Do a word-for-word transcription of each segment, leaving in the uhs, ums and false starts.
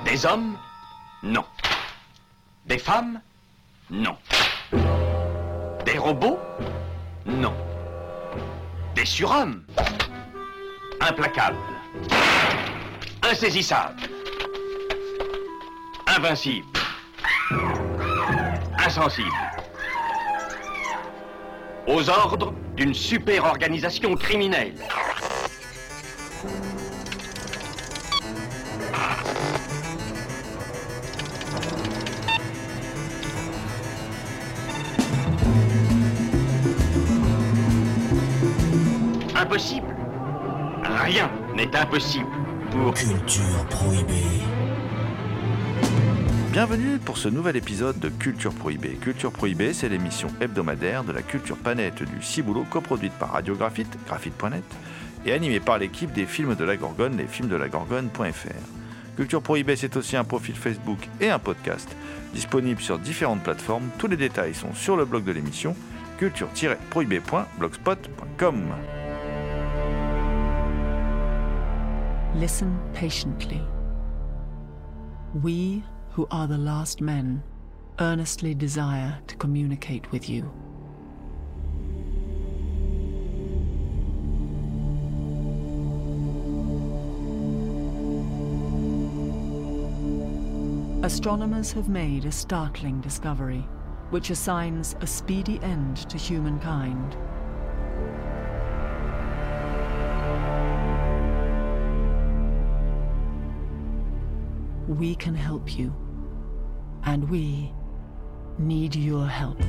Des hommes? Non. Des femmes? Non. Des robots? Non. Des surhommes? Implacables. Insaisissables. Invincibles. Insensibles. Aux ordres d'une super organisation criminelle. Impossible. Rien n'est impossible pour Culture Prohibée. Bienvenue pour ce nouvel épisode de Culture Prohibée. Culture Prohibée, c'est l'émission hebdomadaire de la culture planète du Ciboulot, coproduite par Radio Graphite, graphite point net, et animée par l'équipe des films de la Gorgone, les films de la gorgone point f r. Culture Prohibée, c'est aussi un profil Facebook et un podcast, disponible sur différentes plateformes. Tous les détails sont sur le blog de l'émission, culture tiret prohibée point blogspot point com. Listen patiently. We, who are the last men, earnestly desire to communicate with you. Astronomers have made a startling discovery, which assigns a speedy end to humankind. We can help you, and we need your help.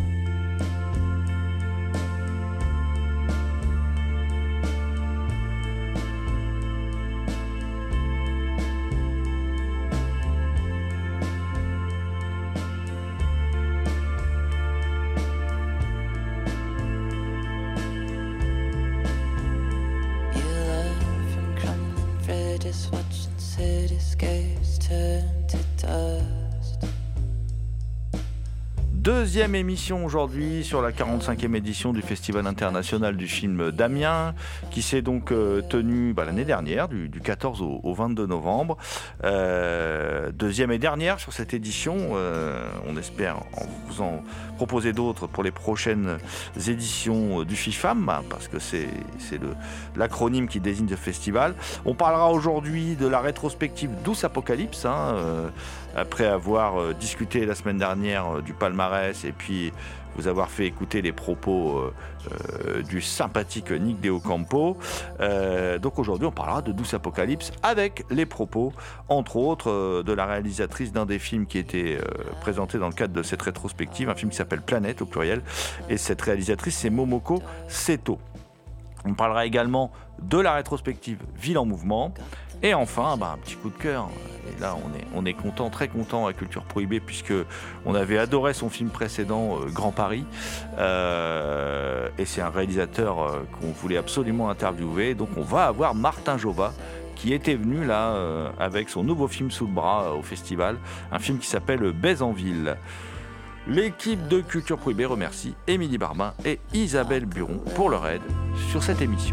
Deuxième émission aujourd'hui sur la quarante-cinquième édition du Festival international du film d'Amiens, qui s'est donc euh, tenu bah, l'année dernière, du, du quatorze au, au vingt-deux novembre. Euh, deuxième et dernière sur cette édition. Euh, on espère en vous en proposer d'autres pour les prochaines éditions du FIFAM, parce que c'est, c'est le, l'acronyme qui désigne ce festival. On parlera aujourd'hui de la rétrospective Douce Apocalypse, hein, euh, après avoir euh, discuté la semaine dernière euh, du palmarès et puis vous avoir fait écouter les propos euh, euh, du sympathique Nick De Ocampo. Euh, donc aujourd'hui, on parlera de Douce Apocalypse avec les propos, entre autres, euh, de la réalisatrice d'un des films qui était euh, présenté dans le cadre de cette rétrospective, un film qui s'appelle Planète au pluriel. Et cette réalisatrice, c'est Momoko Seto. On parlera également de la rétrospective Ville en mouvement. Et enfin, bah, un petit coup de cœur. Et là, on est, on est content, très content à Culture Prohibée, puisque on avait adoré son film précédent, euh, Grand Paris. Euh, et c'est un réalisateur euh, qu'on voulait absolument interviewer. Donc on va avoir Martin Jova, qui était venu là euh, avec son nouveau film sous le bras euh, au festival. Un film qui s'appelle Baise en ville. L'équipe de Culture Prohibée remercie Émilie Barbin et Isabelle Buron pour leur aide sur cette émission.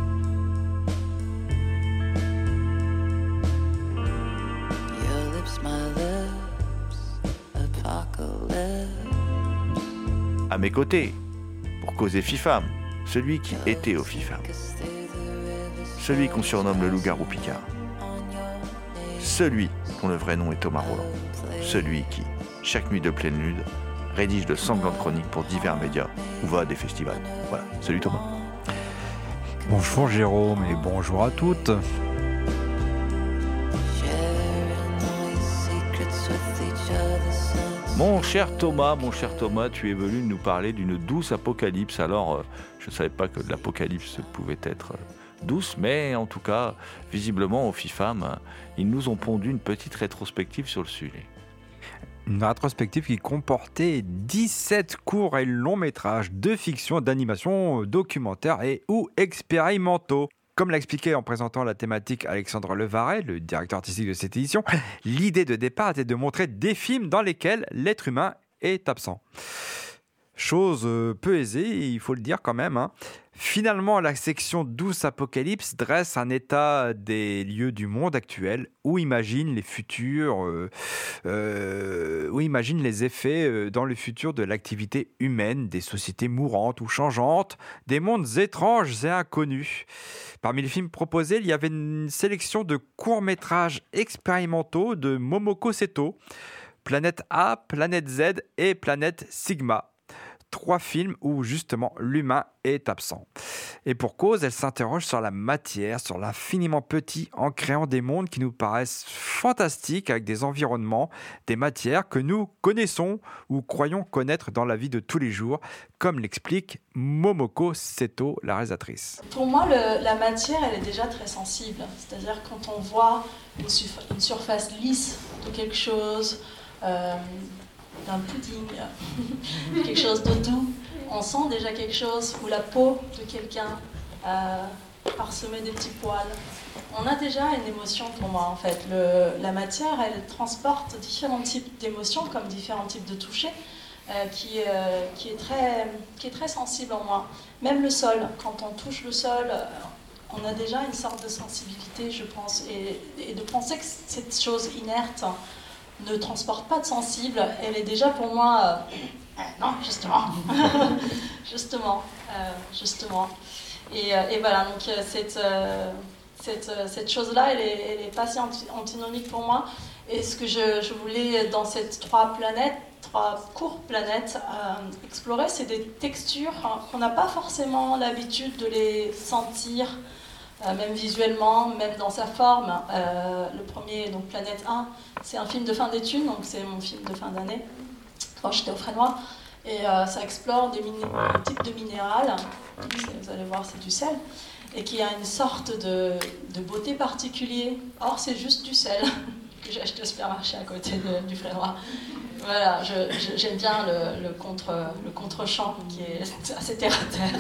À mes côtés, pour causer FIFAM, celui qui était au FIFAM, celui qu'on surnomme le loup-garou Picard, celui dont le vrai nom est Thomas Roland, celui qui, chaque nuit de pleine lune, rédige de sanglantes chroniques pour divers médias ou va à des festivals. Voilà, salut Thomas. Bonjour Jérôme et bonjour à toutes. Mon cher Thomas, mon cher Thomas, tu es venu nous parler d'une douce apocalypse. Alors, euh, je ne savais pas que l'apocalypse pouvait être euh, douce, mais en tout cas, visiblement au FIFAM, euh, ils nous ont pondu une petite rétrospective sur le sujet. Une rétrospective qui comportait dix-sept courts et longs métrages de fiction, d'animation, documentaires et ou expérimentaux. Comme l'a expliqué en présentant la thématique Alexandre Levaret, le directeur artistique de cette édition, l'idée de départ était de montrer des films dans lesquels l'être humain est absent. Chose euh, peu aisée, il faut le dire quand même. Hein. Finalement, la section douze Apocalypse dresse un état des lieux du monde actuel où imagine les futurs, euh, euh, où imagine les effets euh, dans le futur de l'activité humaine, des sociétés mourantes ou changeantes, des mondes étranges et inconnus. Parmi les films proposés, il y avait une sélection de courts-métrages expérimentaux de Momoko Seto, Planète A, Planète Z et Planète Sigma. Trois films où justement l'humain est absent. Et pour cause, elle s'interroge sur la matière, sur l'infiniment petit, en créant des mondes qui nous paraissent fantastiques avec des environnements, des matières que nous connaissons ou croyons connaître dans la vie de tous les jours, comme l'explique Momoko Seto, la réalisatrice. Pour moi, le, la matière, elle est déjà très sensible. C'est-à-dire quand on voit une, surf- une surface lisse de quelque chose, euh, d'un pudding, quelque chose de doux, on sent déjà quelque chose, ou la peau de quelqu'un euh, parsemée des petits poils. On a déjà une émotion pour moi en fait. Le, la matière, elle transporte différents types d'émotions, comme différents types de toucher, euh, qui, euh, qui, est très, qui est très sensible en moi. Même le sol, quand on touche le sol, euh, on a déjà une sorte de sensibilité, je pense, et, et de penser que cette chose inerte ne transporte pas de sensible, elle est déjà pour moi... Euh, euh, non, justement. justement. Euh, justement. Et, euh, et voilà, donc euh, cette, euh, cette, euh, cette chose-là, elle est, elle est pas si anti- antinomique pour moi. Et ce que je, je voulais, dans ces trois planètes, trois courtes planètes, euh, explorer, c'est des textures hein, qu'on n'a pas forcément l'habitude de les sentir, Euh, même visuellement, même dans sa forme. Euh, le premier, donc Planète un, c'est un film de fin d'études, donc c'est mon film de fin d'année, quand j'étais au Frénois. Et euh, ça explore des miné- un type de minéral, vous allez voir, c'est du sel, et qui a une sorte de, de beauté particulière. Or, c'est juste du sel que j'ai acheté au supermarché à côté de, du Frénois. Voilà, je, je, j'aime bien le, le, contre, le contre-champ qui est assez terre-à-terre,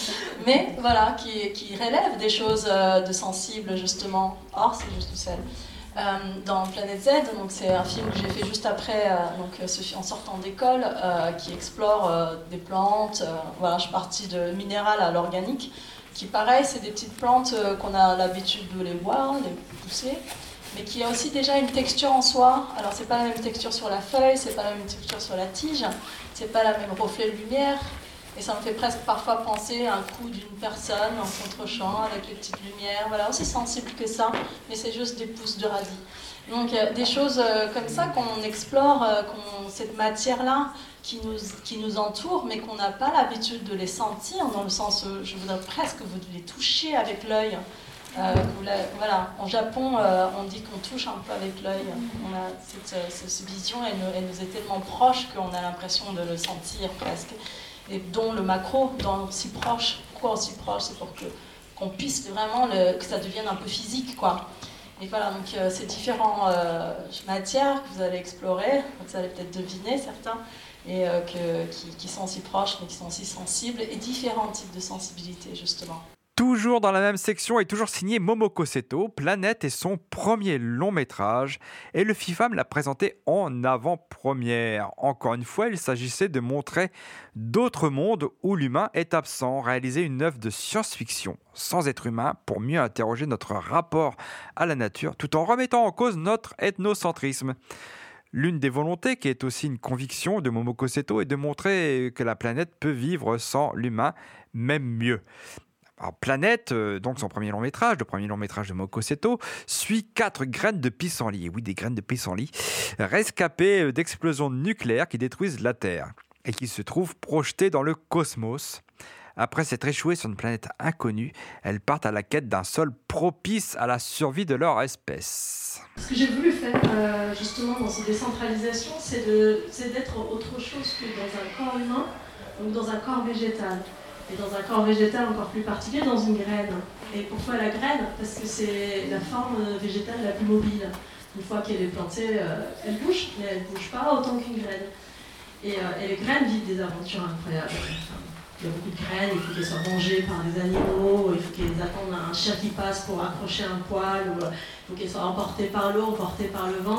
mais voilà, qui, qui relève des choses de sensibles justement. Or, c'est juste du sel. Euh, dans Planète Z, donc c'est un film que j'ai fait juste après, euh, donc ce film en sortant d'école, euh, qui explore euh, des plantes. Euh, voilà, je suis partie de minéral à l'organique, qui pareil, c'est des petites plantes euh, qu'on a l'habitude de les voir, les pousser, mais qui a aussi déjà une texture en soi. Alors c'est pas la même texture sur la feuille, c'est pas la même texture sur la tige, c'est pas la même reflet de lumière, et ça me fait presque parfois penser à un coup d'une personne en contre-champ avec les petites lumières, voilà, aussi sensible que ça, mais c'est juste des pousses de radis. Donc euh, des choses euh, comme ça qu'on explore, euh, qu'on, cette matière-là qui nous, qui nous entoure, mais qu'on n'a pas l'habitude de les sentir, dans le sens où je voudrais presque vous les toucher avec l'œil. Euh, voilà, en Japon, euh, on dit qu'on touche un peu avec l'œil. On a cette, cette, cette vision, elle nous, elle nous est tellement proche qu'on a l'impression de le sentir presque. Et dont le macro, dans si proche. Pourquoi aussi proche? C'est pour que, qu'on puisse vraiment, le, que ça devienne un peu physique, quoi. Et voilà, donc euh, ces différentes euh, matières que vous allez explorer, vous allez peut-être deviner certains, et euh, que, qui, qui sont si proches, mais qui sont aussi sensibles, et différents types de sensibilité, justement. Toujours dans la même section et toujours signé Momoko Seto, Planète est son premier long métrage et le FIFAM l'a présenté en avant-première. Encore une fois, il s'agissait de montrer d'autres mondes où l'humain est absent, réaliser une œuvre de science-fiction sans être humain pour mieux interroger notre rapport à la nature tout en remettant en cause notre ethnocentrisme. L'une des volontés, qui est aussi une conviction de Momoko Seto, est de montrer que la planète peut vivre sans l'humain, même mieux. Alors, Planète, euh, donc son premier long métrage, le premier long métrage de Momoko Seto, suit quatre graines de pissenlit, oui des graines de pissenlit, rescapées d'explosions nucléaires qui détruisent la Terre et qui se trouvent projetées dans le cosmos. Après s'être échouées sur une planète inconnue, elles partent à la quête d'un sol propice à la survie de leur espèce. Ce que j'ai voulu faire euh, justement dans cette décentralisation, c'est, de, c'est d'être autre chose que dans un corps humain ou dans un corps végétal. Et dans un corps végétal encore plus particulier, dans une graine. Et pourquoi la graine? Parce que c'est la forme végétale la plus mobile. Une fois qu'elle est plantée, euh, elle bouge, mais elle ne bouge pas autant qu'une graine. Et, euh, et les graines vivent des aventures incroyables. Enfin, il y a beaucoup de graines, il faut qu'elles soient rongées par des animaux, il faut qu'elles attendent un chien qui passe pour accrocher un poil, ou, euh, il faut qu'elles soient emportées par l'eau, emportées par le vent.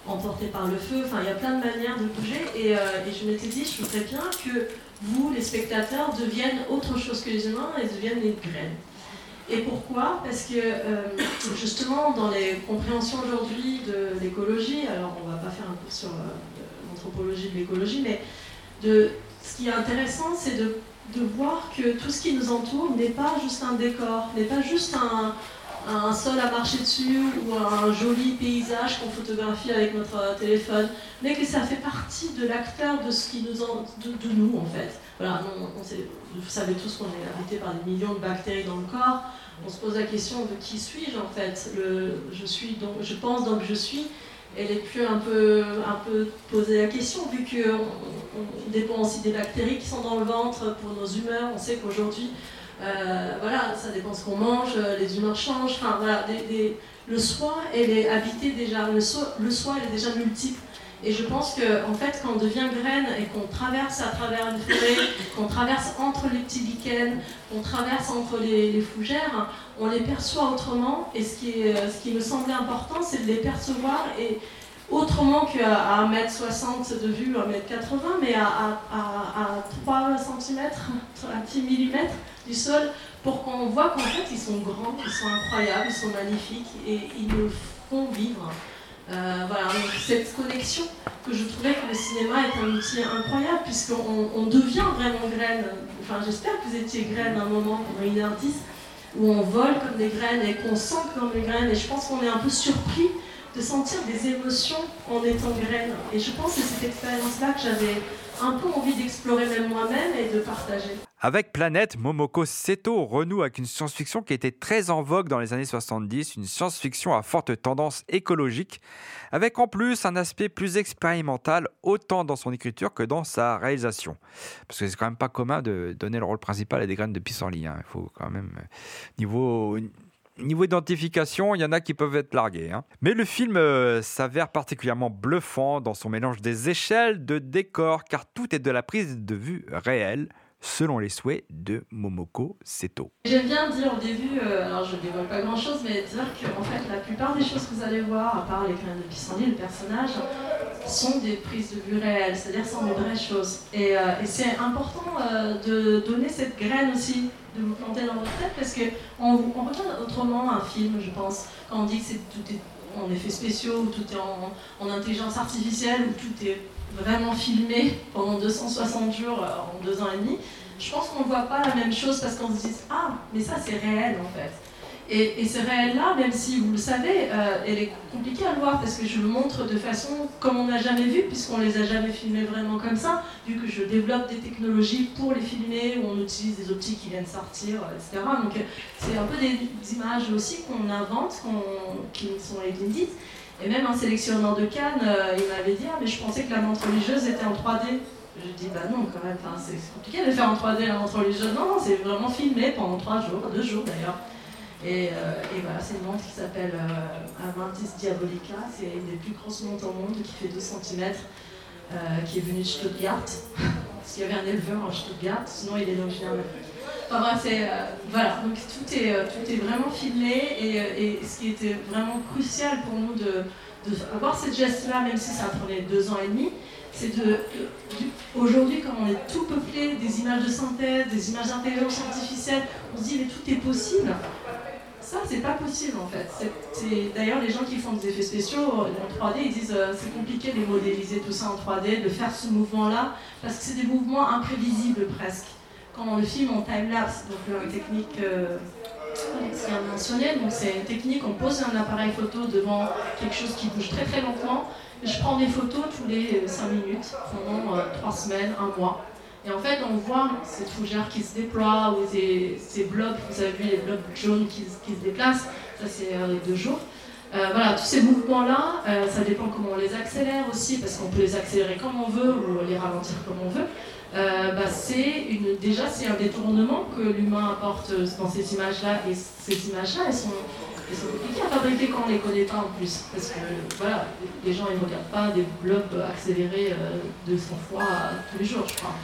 emporté par le feu. Enfin, il y a plein de manières de bouger. Et, euh, et je m'étais dit, je voudrais bien que vous, les spectateurs, deviennent autre chose que les humains et deviennent les graines. Et pourquoi ? Parce que euh, justement, dans les compréhensions aujourd'hui de l'écologie, alors on ne va pas faire un cours sur euh, l'anthropologie de l'écologie, mais de, ce qui est intéressant, c'est de, de voir que tout ce qui nous entoure n'est pas juste un décor, n'est pas juste un, un sol à marcher dessus ou un joli paysage qu'on photographie avec notre téléphone, mais que ça fait partie de l'acteur de ce qui nous en, de, de nous en fait. Voilà, on, on sait, vous savez tous qu'on est habité par des millions de bactéries dans le corps. On se pose la question de qui suis-je en fait. Le, je suis donc, je pense donc je suis. Elle est plus un peu, un peu poser la question vu qu'on on dépend aussi des bactéries qui sont dans le ventre pour nos humeurs. On sait qu'aujourd'hui, euh, voilà, ça dépend de ce qu'on mange, les humeurs changent. Enfin voilà, des, des, le soi, elle est habité déjà. Le soi, le soi, elle est déjà multiple. Et je pense qu'en en fait, quand on devient graine et qu'on traverse à travers une forêt, qu'on traverse entre les petits lichens, qu'on traverse entre les, les fougères, on les perçoit autrement. Et ce qui, est, ce qui me semblait important, c'est de les percevoir et autrement qu'à un mètre soixante de vue, un mètre quatre-vingts, mais à, à, à, à trois centimètres, un petit millimètre du sol, pour qu'on voit qu'en fait, ils sont grands, ils sont incroyables, ils sont magnifiques et ils nous font vivre. Euh, voilà, donc cette connexion que je trouvais que le cinéma est un outil incroyable puisqu'on on devient vraiment graine. Enfin, j'espère que vous étiez graine à un moment pendant une heure dix où on vole comme des graines et qu'on sent comme des graines. Et je pense qu'on est un peu surpris de sentir des émotions en étant graine. Et je pense que c'est cette expérience-là que j'avais un peu envie d'explorer même moi-même et de partager. Avec Planète, Momoko Seto renoue avec une science-fiction qui était très en vogue dans les années soixante-dix, une science-fiction à forte tendance écologique, avec en plus un aspect plus expérimental, autant dans son écriture que dans sa réalisation. Parce que c'est quand même pas commun de donner le rôle principal à des graines de pissenlit. Hein. Il faut quand même... Niveau... Niveau identification, il y en a qui peuvent être largués. Hein. Mais le film euh, s'avère particulièrement bluffant dans son mélange des échelles, de décors, car tout est de la prise de vue réelle, selon les souhaits de Momoko Seto. J'aime bien dire au début, euh, alors je ne dévoile pas grand chose, mais dire qu'en fait la plupart des choses que vous allez voir, à part les graines de pissenlit, le personnage, sont des prises de vue réelles, c'est-à-dire sont des vraies choses. Et, euh, et c'est important euh, de donner cette graine aussi, de vous planter dans votre tête, parce qu'on on regarde autrement un film, je pense, quand on dit que c'est, tout est en effets spéciaux, ou tout est en, en intelligence artificielle, ou tout est vraiment filmé pendant deux cent soixante jours en deux ans et demi, je pense qu'on ne voit pas la même chose parce qu'on se dit « Ah, mais ça c'est réel en fait ». Et, et ce réel-là, même si vous le savez, euh, elle est compliquée à le voir parce que je le montre de façon comme on n'a jamais vu, puisqu'on ne les a jamais filmés vraiment comme ça, vu que je développe des technologies pour les filmer, où on utilise des optiques qui viennent sortir, et cetera. Donc c'est un peu des, des images aussi qu'on invente, qu'on, qui sont inédites. Et même un sélectionneur de Cannes, euh, il m'avait dit ah, mais je pensais que la montre religieuse était en trois D. Je dis bah non quand même, enfin, c'est compliqué de faire en trois D la montre religieuse. Non, non, c'est vraiment filmé pendant trois jours, deux jours d'ailleurs. Et, euh, et voilà, c'est une montre qui s'appelle euh, Amantis Diabolica, c'est une des plus grosses montres au monde qui fait douze centimètres, euh, qui est venue de Stuttgart, parce qu'il y avait un éleveur en Stuttgart, sinon il est originaire de Enfin bref, c'est, euh, voilà, donc tout est, euh, tout est vraiment filmé et, et ce qui était vraiment crucial pour nous de, de avoir cette geste-là, même si ça prenait deux ans et demi, c'est de, de, de aujourd'hui, comme on est tout peuplé des images de synthèse, des images d'intelligence artificielle, on se dit mais tout est possible. Ça, c'est pas possible en fait. C'est, c'est, d'ailleurs, les gens qui font des effets spéciaux en trois D, ils disent euh, c'est compliqué de modéliser tout ça en trois D, de faire ce mouvement-là, parce que c'est des mouvements imprévisibles presque. Quand on le filme en time-lapse, donc euh, une technique euh, qui a mentionné, donc c'est une technique, on pose un appareil photo devant quelque chose qui bouge très très lentement, et je prends des photos tous les cinq minutes, pendant trois euh, semaines, un mois. Et en fait, on voit ces fougères qui se déploient, ou ces, ces blobs, vous avez vu les blobs jaunes qui, qui se déplacent, ça c'est euh, les deux jours. Euh, voilà, tous ces mouvements-là, euh, ça dépend comment on les accélère aussi, parce qu'on peut les accélérer comme on veut, ou les ralentir comme on veut. Euh, bah, c'est une, déjà, c'est un détournement que l'humain apporte dans ces images-là, et ces images-là, elles sont, elles sont compliquées à fabriquer quand on ne les connaît pas en plus, parce que voilà, les gens ils ne regardent pas des blobs accélérés euh, deux cents fois euh, tous les jours, je crois.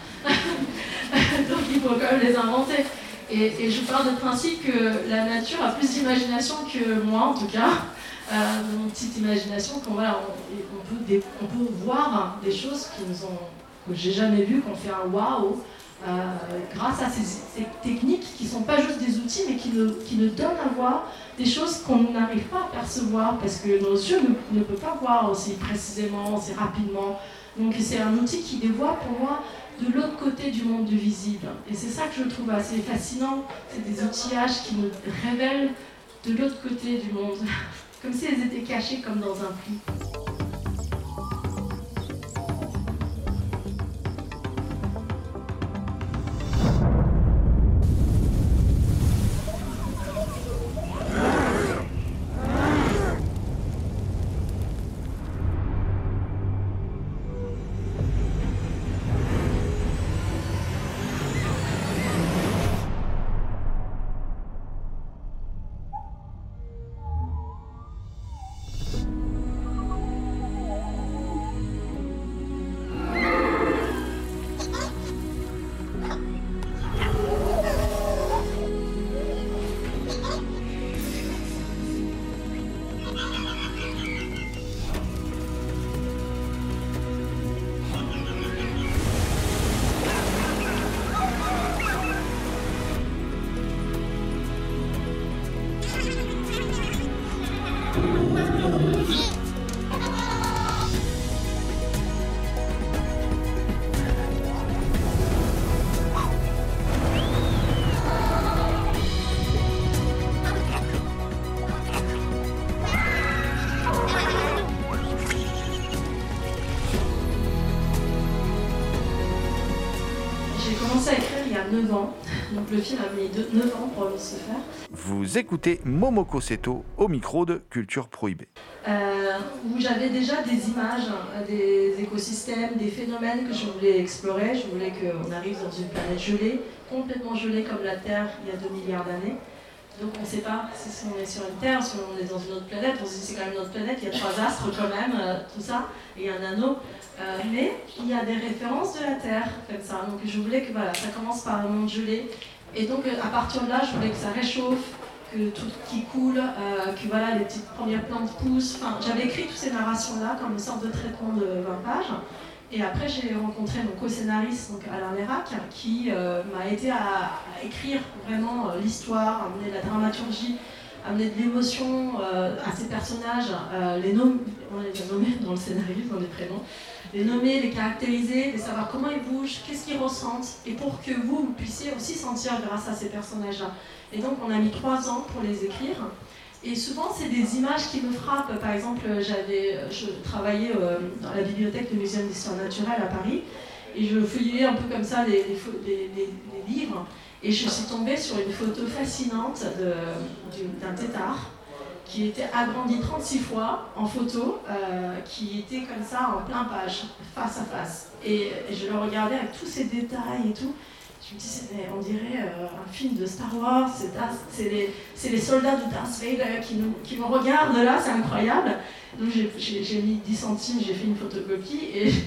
Donc il faut quand même les inventer. Et, et je pars du principe que la nature a plus d'imagination que moi, en tout cas. euh, de mon petite imagination, qu'on voilà, on, on, peut des, on peut voir des choses qui nous ont, que j'ai jamais vues, qu'on fait un waouh, euh, grâce à ces, ces techniques qui ne sont pas juste des outils, mais qui nous, qui nous donnent à voir des choses qu'on n'arrive pas à percevoir, parce que nos yeux ne, ne peuvent pas voir aussi précisément, aussi rapidement. Donc c'est un outil qui les voit pour moi de l'autre côté du monde du visible. Et c'est ça que je trouve assez fascinant, c'est des outillages qui nous révèlent de l'autre côté du monde, comme si elles étaient cachées comme dans un pli. neuf ans, donc le film a mis neuf ans pour se faire. Vous écoutez Momoko Seto au micro de Culture Prohibée. Euh, où j'avais déjà des images, des écosystèmes, des phénomènes que je voulais explorer. Je voulais qu'on arrive dans une planète gelée, complètement gelée comme la Terre il y a deux milliards d'années. Donc on ne sait pas si on est sur une Terre, si on est dans une autre planète. On se dit c'est quand même une autre planète, il y a trois astres quand même, euh, tout ça, et il y a un anneau. Euh, mais il y a des références de la Terre, comme ça. Donc je voulais que voilà, ça commence par un monde gelé. Et donc à partir de là, je voulais que ça réchauffe, que tout qui coule, euh, que voilà, les petites premières plantes poussent. Enfin, j'avais écrit toutes ces narrations-là comme une sorte de traitement de vingt pages. Et après, j'ai rencontré mon co-scénariste, donc Alain Lérac, qui euh, m'a aidé à, à écrire vraiment euh, l'histoire, à amener de la dramaturgie, à amener de l'émotion euh, à ces personnages, euh, les nommer, on les a nommés dans le scénario, dans les prénoms, les nommer, les caractériser, les savoir comment ils bougent, qu'est-ce qu'ils ressentent, et pour que vous, vous puissiez aussi sentir grâce à ces personnages-là. Et donc, on a mis trois ans pour les écrire. Et souvent, c'est des images qui me frappent. Par exemple, j'avais, je travaillais euh, dans la bibliothèque du Muséum d'Histoire Naturelle à Paris, et je feuillais un peu comme ça les, les, les, les, les livres, et je suis tombée sur une photo fascinante de, d'un tétard qui était agrandi trente-six fois en photo, euh, qui était comme ça en plein page, face à face. Et, et je le regardais avec tous ces détails et tout. Je me dis, on dirait euh, un film de Star Wars, c'est, c'est, les, c'est les soldats de Darth Vader qui, nous, qui me regardent là, c'est incroyable. Donc j'ai, j'ai, j'ai mis dix centimes, j'ai fait une photocopie et, et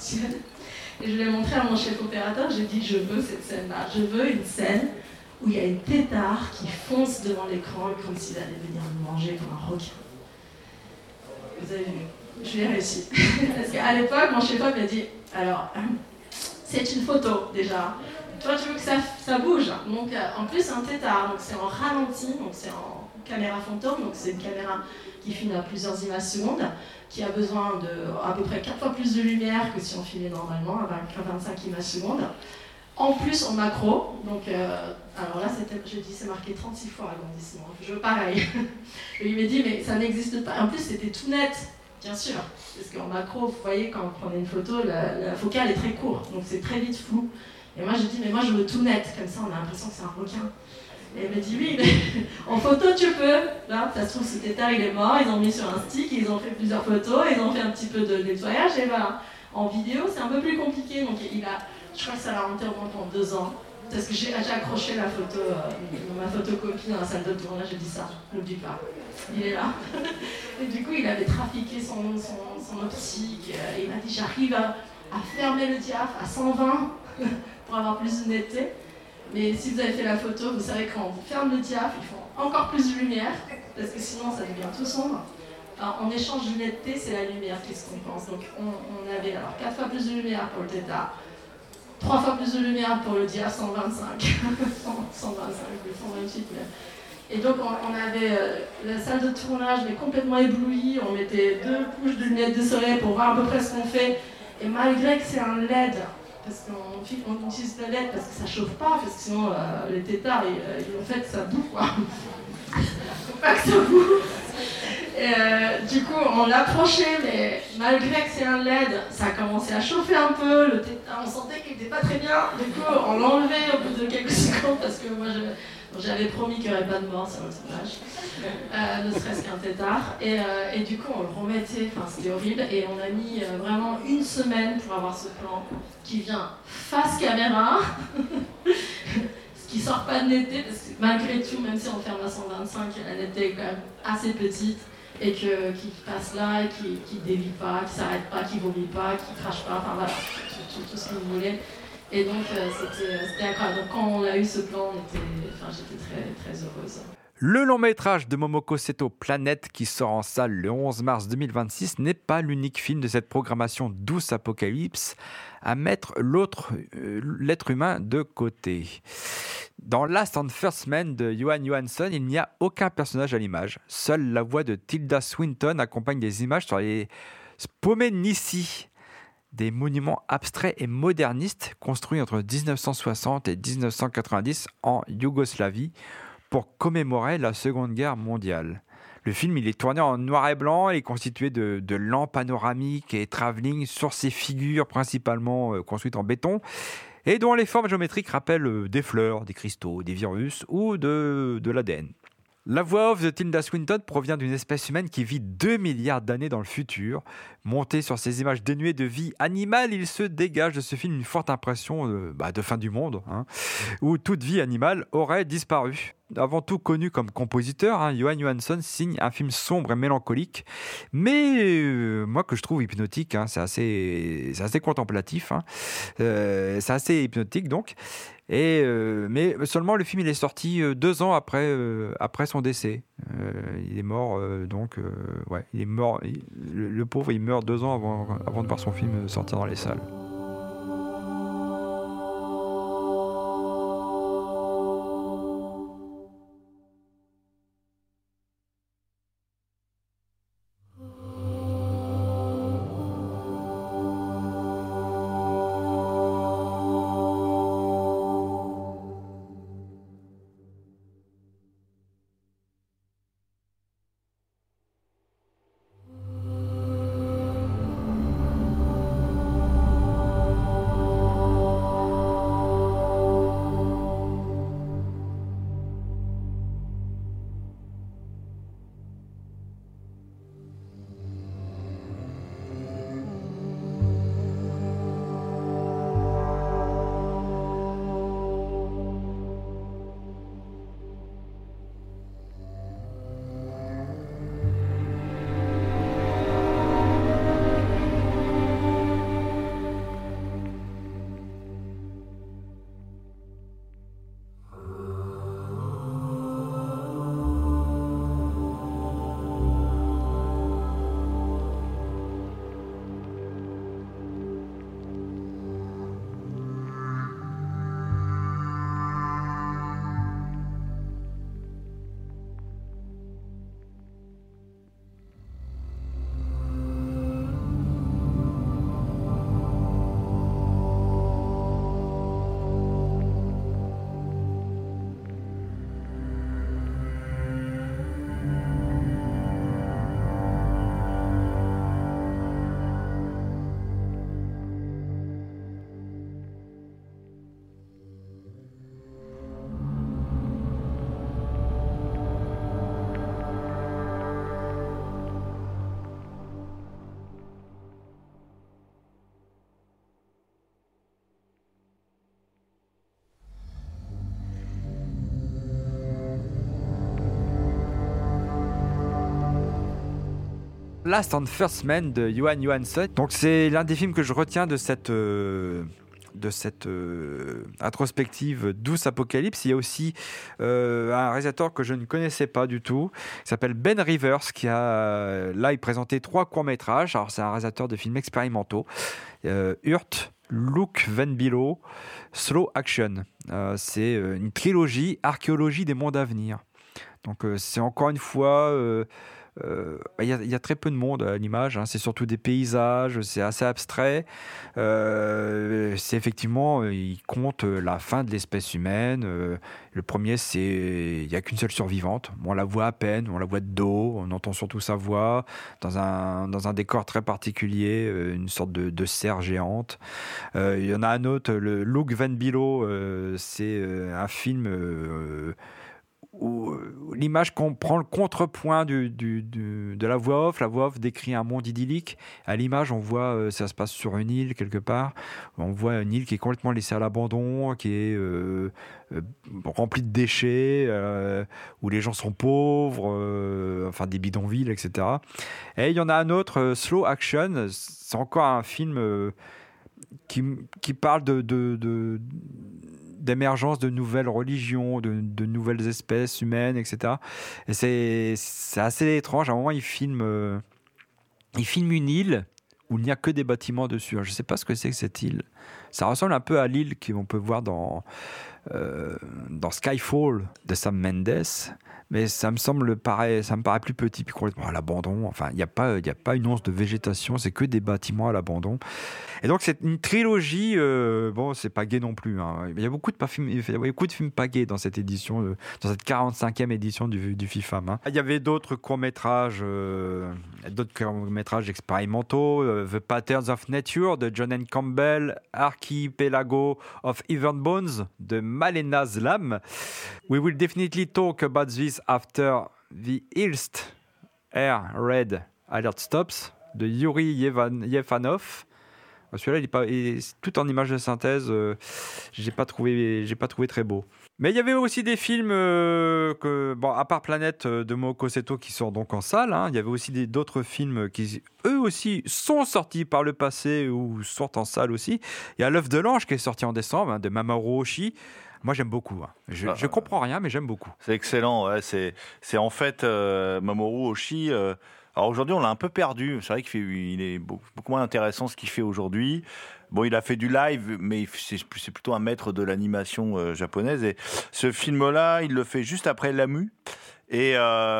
je l'ai montré à mon chef opérateur, j'ai dit, je veux cette scène-là, je veux une scène où il y a une tétard qui fonce devant l'écran comme s'il allait venir me manger comme un requin. Vous avez vu, je l'ai réussi. Parce qu'à l'époque, mon chef m'a dit, alors, c'est une photo déjà. Toi, tu veux que ça, ça bouge. Donc, euh, en plus, c'est un tétard, donc c'est en ralenti, donc c'est en caméra fantôme, donc c'est une caméra qui filme à plusieurs images secondes, qui a besoin de à peu près quatre fois plus de lumière que si on filmait normalement, à vingt-cinq images secondes. En plus, en macro, donc, euh, alors là, c'était, je dis, c'est marqué trente-six fois agrandissement. Je veux pareil. Et il m'a dit, mais ça n'existe pas. En plus, c'était tout net, bien sûr. Parce qu'en macro, vous voyez, quand vous prenez une photo, la, la focale est très courte, donc c'est très vite flou. Et moi, je dis, mais moi, je veux tout net, comme ça, on a l'impression que c'est un requin. Et elle me dit, oui, mais en photo, tu peux. Là, ça se trouve, ce tétard, il est mort, ils ont mis sur un stick, ils ont fait plusieurs photos, ils ont fait un petit peu de nettoyage, et voilà. En vidéo, c'est un peu plus compliqué, donc il a, je crois que ça l'a monté au moins pendant deux ans. Parce que j'ai, j'ai accroché la photo, euh, ma photocopie dans la salle de tournage, j'ai dit ça, n'oublie pas, il est là. Et du coup, il avait trafiqué son, son, son optique, et il m'a dit, j'arrive à, à fermer le diaph à cent vingt pour avoir plus de netteté. Mais si vous avez fait la photo, vous savez quand on ferme le diaph, il faut encore plus de lumière, parce que sinon ça devient tout sombre. Alors, en échange d'humidité, c'est la lumière qui se compense. Donc on, on avait alors quatre fois plus de lumière pour le θ, trois fois plus de lumière pour le diaph cent vingt-cinq, cent vingt-cinq, cent vingt-huit même. Et donc on, on avait euh, la salle de tournage mais complètement éblouie, on mettait deux couches de lunettes de soleil pour voir à peu près ce qu'on fait. Et malgré que c'est un L E D, parce qu'on on utilise le L E D parce que ça chauffe pas, parce que sinon euh, les têtards, ils, ils ont fait que ça bouffe quoi. Faut pas que ça bouffe. Et euh, du coup, on l'approchait, mais malgré que c'est un L E D, ça a commencé à chauffer un peu. Le tétard, on sentait qu'il n'était pas très bien. Du coup, on l'enlevait au bout de quelques secondes parce que moi, je, j'avais promis qu'il n'y aurait pas de mort sur le tournage, euh, ne serait-ce qu'un tétard. Et, euh, et du coup, on le remettait. Enfin, c'était horrible. Et on a mis euh, vraiment une semaine pour avoir ce plan qui vient face caméra. Qui sort pas de netteté, parce que malgré tout, même si on ferme à cent vingt-cinq, la netteté est quand même assez petite, et que, qui passe là, et qui, qui dévie pas, qui s'arrête pas, qui vomit pas, qui crache pas, enfin voilà, tout, tout, tout ce que vous voulez. Et donc euh, c'était, c'était incroyable. Donc quand on a eu ce plan, on était, enfin, j'étais très, très heureuse. Le long métrage de Momoko Seto, Planète, qui sort en salle le onze mars deux mille vingt-six, n'est pas l'unique film de cette programmation douce apocalypse à mettre l'autre, euh, l'être humain de côté. Dans Last and First Man de Johan Johansson, il n'y a aucun personnage à l'image. Seule la voix de Tilda Swinton accompagne des images sur les Spomenici, des monuments abstraits et modernistes construits entre dix-neuf cent soixante et dix-neuf cent quatre-vingt-dix en Yougoslavie pour commémorer la Seconde Guerre mondiale. Le film il est tourné en noir et blanc et est constitué de, de lampes panoramiques et travelling sur ces figures principalement euh, construites en béton et dont les formes géométriques rappellent euh, des fleurs, des cristaux, des virus ou de, de l'A D N. La voix off de Tilda Swinton provient d'une espèce humaine qui vit deux milliards d'années dans le futur. Monté sur ces images dénuées de vie animale, il se dégage de ce film une forte impression de, bah, de fin du monde, hein, où toute vie animale aurait disparu. Avant tout connu comme compositeur, hein, Johan Johansson signe un film sombre et mélancolique, mais euh, moi que je trouve hypnotique, hein, c'est, assez, c'est assez contemplatif, hein, euh, c'est assez hypnotique donc. Et, euh, mais seulement le film il est sorti euh, deux ans après, euh, après son décès. Euh, il est mort euh, donc euh, ouais, il est mort. Il, le, le pauvre il meurt deux ans avant, avant de voir son film sortir dans les salles. Last and First Man de Johan Johansson. Donc c'est l'un des films que je retiens de cette euh, de cette euh, introspective douce apocalypse, il y a aussi euh, un réalisateur que je ne connaissais pas du tout, qui s'appelle Ben Rivers, qui a là il présentait trois courts-métrages. Alors c'est un réalisateur de films expérimentaux, euh, Hurt, Luke Van Below, Slow Action. Euh, c'est une trilogie archéologie des mondes à venir. Donc euh, c'est encore une fois euh, Il euh, y, y a très peu de monde à l'image, hein. C'est surtout des paysages, c'est assez abstrait. Euh, c'est effectivement, il compte la fin de l'espèce humaine. Euh, le premier, c'est il n'y a qu'une seule survivante. On la voit à peine, on la voit de dos, on entend surtout sa voix dans un, dans un décor très particulier, euh, une sorte de, de serre géante. Il euh, y en a un autre, le Luke Van Below, euh, c'est euh, un film... Euh, où l'image prend le contrepoint du, du, du, de la voix off. La voix off décrit un monde idyllique. À l'image, on voit, euh, ça se passe sur une île quelque part. On voit une île qui est complètement laissée à l'abandon, qui est euh, euh, remplie de déchets, euh, où les gens sont pauvres, euh, enfin des bidonvilles, et cetera. Et il y en a un autre, euh, Slow Action. C'est encore un film euh, qui, qui parle de... de, de d'émergence de nouvelles religions, de, de nouvelles espèces humaines, et cetera. Et c'est, c'est assez étrange. À un moment, il filme, euh, il filme une île où il n'y a que des bâtiments dessus. Je ne sais pas ce que c'est que cette île. Ça ressemble un peu à l'île qu'on peut voir dans, euh, dans Skyfall de Sam Mendes. Mais ça me semble pareil, ça me paraît plus petit, puis complètement à l'abandon. Enfin, il n'y a pas, il n'y a pas une once de végétation, c'est que des bâtiments à l'abandon. Et donc c'est une trilogie. Euh, bon, c'est pas gai non plus, hein. Il y a beaucoup de pas films, il y a beaucoup de films pas gays dans cette édition, euh, dans cette quarante-cinquième édition du, du FIFAM, hein. Il y avait d'autres courts métrages, euh, d'autres courts métrages expérimentaux. Euh, The Patterns of Nature de John N. Campbell, Archipelago of Even Bones de Malena Zlam. We will definitely talk about this after the Ilst Air Red Alert Stops de Yuri Yevan, Yefanov. Celui-là, il est, pas, il est tout en images de synthèse. Euh, j'ai pas trouvé, j'ai pas trouvé très beau. Mais il y avait aussi des films euh, que, bon, à part Planète de Mooko Seto qui sort donc en salle, hein, il y avait aussi des, d'autres films qui, eux aussi, sont sortis par le passé ou sortent en salle aussi. Il y a L'œuf de l'ange qui est sorti en décembre, hein, de Mamoru Oshii. Moi, j'aime beaucoup. Hein. Je, ah, je comprends rien, mais j'aime beaucoup. C'est excellent. Ouais. C'est, c'est en fait euh, Mamoru Oshii. Euh, alors aujourd'hui, on l'a un peu perdu. C'est vrai qu'il fait, il est beaucoup, beaucoup moins intéressant ce qu'il fait aujourd'hui. Bon, il a fait du live, mais c'est, c'est plutôt un maître de l'animation euh, japonaise. Et ce film-là, il le fait juste après Lamu et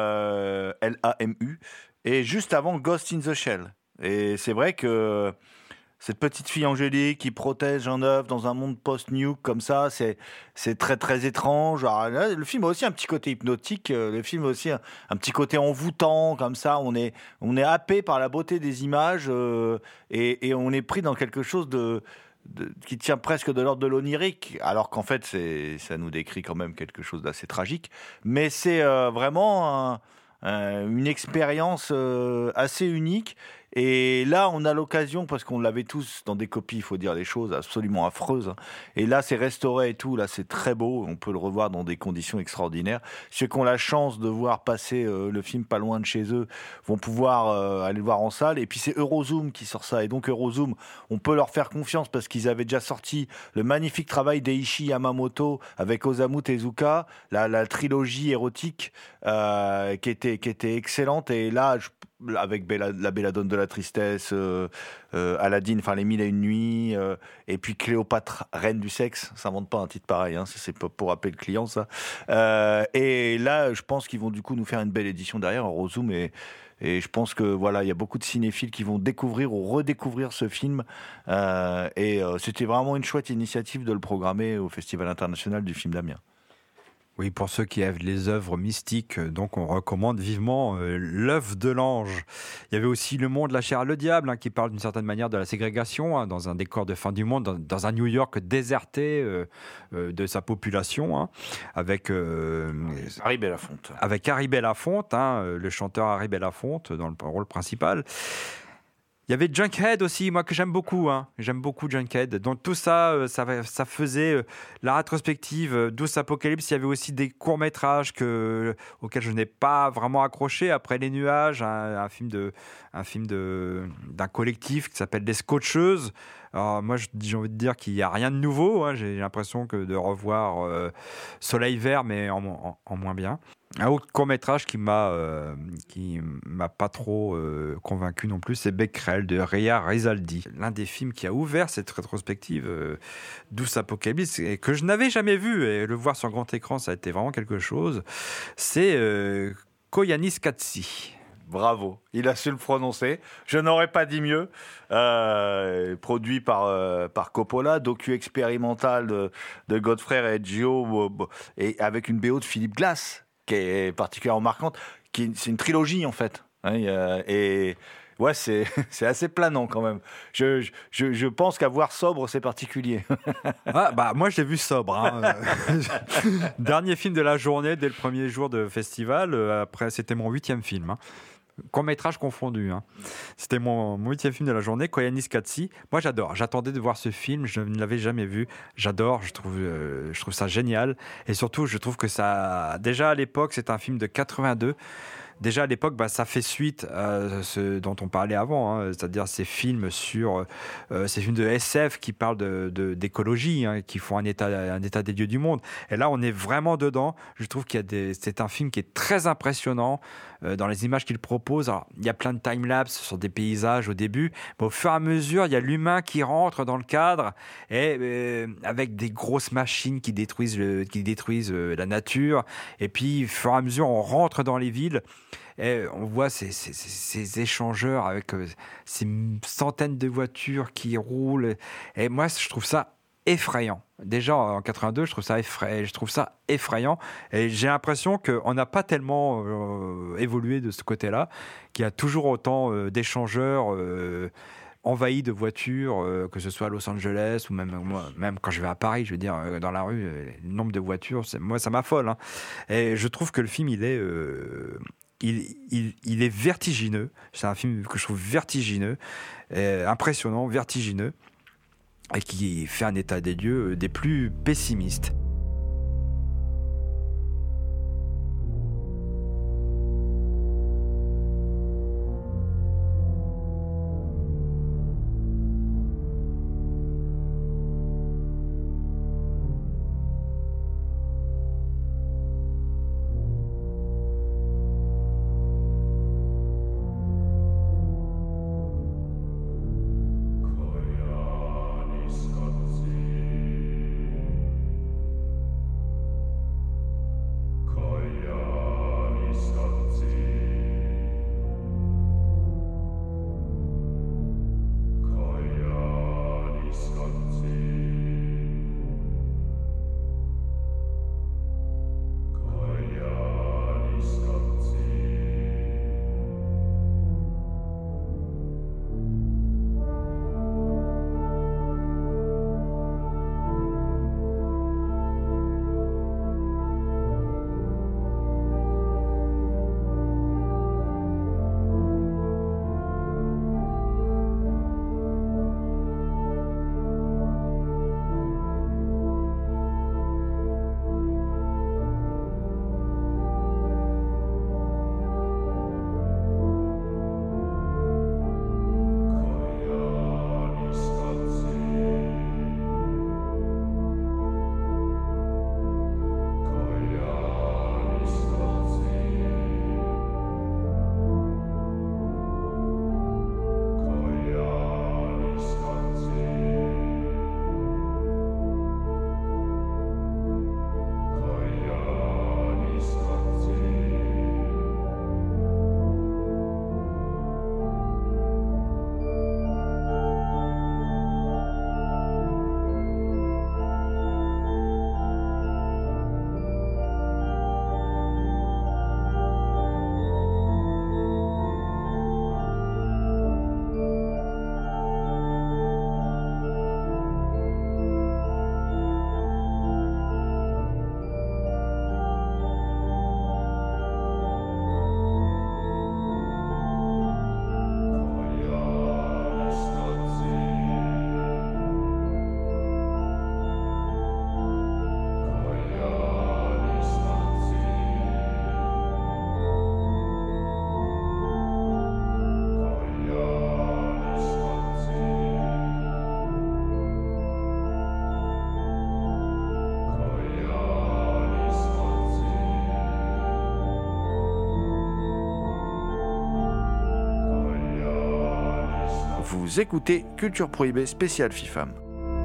euh, L A M U et juste avant Ghost in the Shell. Et c'est vrai que cette petite fille angélique qui protège un œuf dans un monde post-nuke comme ça, c'est, c'est très très étrange. Alors, là, le film a aussi un petit côté hypnotique, le film a aussi un, un petit côté envoûtant comme ça. On est, on est happé par la beauté des images euh, et, et on est pris dans quelque chose de, de, qui tient presque de l'ordre de l'onirique, alors qu'en fait c'est, ça nous décrit quand même quelque chose d'assez tragique. Mais c'est euh, vraiment un, un, une expérience euh, assez unique. Et là, on a l'occasion, parce qu'on l'avait tous dans des copies, il faut dire les choses, absolument affreuses. Et là, c'est restauré et tout, là, c'est très beau. On peut le revoir dans des conditions extraordinaires. Ceux qui ont la chance de voir passer euh, le film pas loin de chez eux vont pouvoir euh, aller le voir en salle. Et puis, c'est Eurozoom qui sort ça. Et donc, Eurozoom, on peut leur faire confiance parce qu'ils avaient déjà sorti le magnifique travail d'Eiichi Yamamoto avec Osamu Tezuka, la, la trilogie érotique euh, qui était, qui était excellente. Et là, je avec Bella, la Belladone de la tristesse, euh, euh, Aladdin, enfin les mille et une nuits, euh, et puis Cléopâtre, reine du sexe. Ça invente pas un titre pareil, hein, c'est pour, pour rappeler le client ça. Euh, et là, je pense qu'ils vont du coup nous faire une belle édition derrière, Eurozoom, et et je pense que voilà, il y a beaucoup de cinéphiles qui vont découvrir ou redécouvrir ce film. Euh, et euh, c'était vraiment une chouette initiative de le programmer au Festival international du film d'Amiens. Oui, pour ceux qui aiment les œuvres mystiques, donc on recommande vivement euh, L'œuf de l'ange. Il y avait aussi Le monde, la chair, le diable, hein, qui parle d'une certaine manière de la ségrégation, hein, dans un décor de fin du monde, dans, dans un New York déserté euh, euh, de sa population, hein, avec euh, Harry Belafonte. Avec Harry Belafonte, hein, le chanteur Harry Belafonte dans le rôle principal. Il y avait Junkhead aussi, moi que j'aime beaucoup, hein. J'aime beaucoup Junkhead. Donc tout ça, euh, ça, ça faisait euh, la rétrospective euh, Douce Apocalypse. Il y avait aussi des courts-métrages que, auxquels je n'ai pas vraiment accroché. Après Les Nuages, un, un film, de, un film de, d'un collectif qui s'appelle Les Scotcheuses. Alors moi, j'ai envie de dire qu'il n'y a rien de nouveau, hein. J'ai l'impression que de revoir euh, Soleil Vert, mais en, en, en moins bien. Un autre court-métrage qui m'a euh, qui m'a pas trop euh, convaincu non plus, c'est Becquerel de Ria Rizaldi. L'un des films qui a ouvert cette rétrospective euh, Douce Apocalypse et que je n'avais jamais vu, et le voir sur grand écran, ça a été vraiment quelque chose. C'est euh, Koyaanisqatsi. Bravo, il a su le prononcer. Je n'aurais pas dit mieux. Euh, produit par, euh, par Coppola, docu expérimental de, de Godfrey et Gio, et avec une B O de Philippe Glass, qui est particulièrement marquante. Qui, c'est une trilogie, en fait. Hein, et ouais, c'est, c'est assez planant, quand même. Je, je, je pense qu'à voir sobre, c'est particulier. Ah, bah, moi, je l'ai vu sobre. Hein. Dernier film de la journée, dès le premier jour de festival. Après, c'était mon huitième film. Hein. Court-métrage confondu. Hein. C'était mon, mon huitième film de la journée, Koyaanisqatsi. Moi, j'adore. J'attendais de voir ce film. Je ne l'avais jamais vu. J'adore. Je trouve, euh, je trouve ça génial. Et surtout, je trouve que ça... Déjà, à l'époque, c'est un film de quatre-vingt-deux. Déjà à l'époque, bah, ça fait suite à ce dont on parlait avant, hein, c'est-à-dire ces films sur euh, ces films de S F qui parlent de, de, d'écologie, hein, qui font un état, un état des lieux du monde. Et là, on est vraiment dedans. Je trouve qu'il y a des, c'est un film qui est très impressionnant euh, dans les images qu'il propose. Alors, il y a plein de time-lapse sur des paysages au début, mais au fur et à mesure, il y a l'humain qui rentre dans le cadre et euh, avec des grosses machines qui détruisent, le, qui détruisent euh, la nature. Et puis, au fur et à mesure, on rentre dans les villes. Et on voit ces, ces, ces échangeurs avec euh, ces centaines de voitures qui roulent. Et moi, je trouve ça effrayant. Déjà, en quatre-vingt-deux, je trouve ça effrayant. Je trouve ça effrayant. Et j'ai l'impression qu'on n'a pas tellement euh, évolué de ce côté-là, qu'il y a toujours autant euh, d'échangeurs euh, envahis de voitures, euh, que ce soit à Los Angeles ou même, moi, même quand je vais à Paris, je veux dire, euh, dans la rue, euh, le nombre de voitures, c'est, moi, ça m'affole. Hein. Et je trouve que le film, il est... Euh, Il, il, il est vertigineux. C'est un film que je trouve vertigineux, euh, impressionnant, vertigineux, et qui fait un état des lieux des plus pessimistes. vous écoutez Culture Prohibée spéciale FIFAM.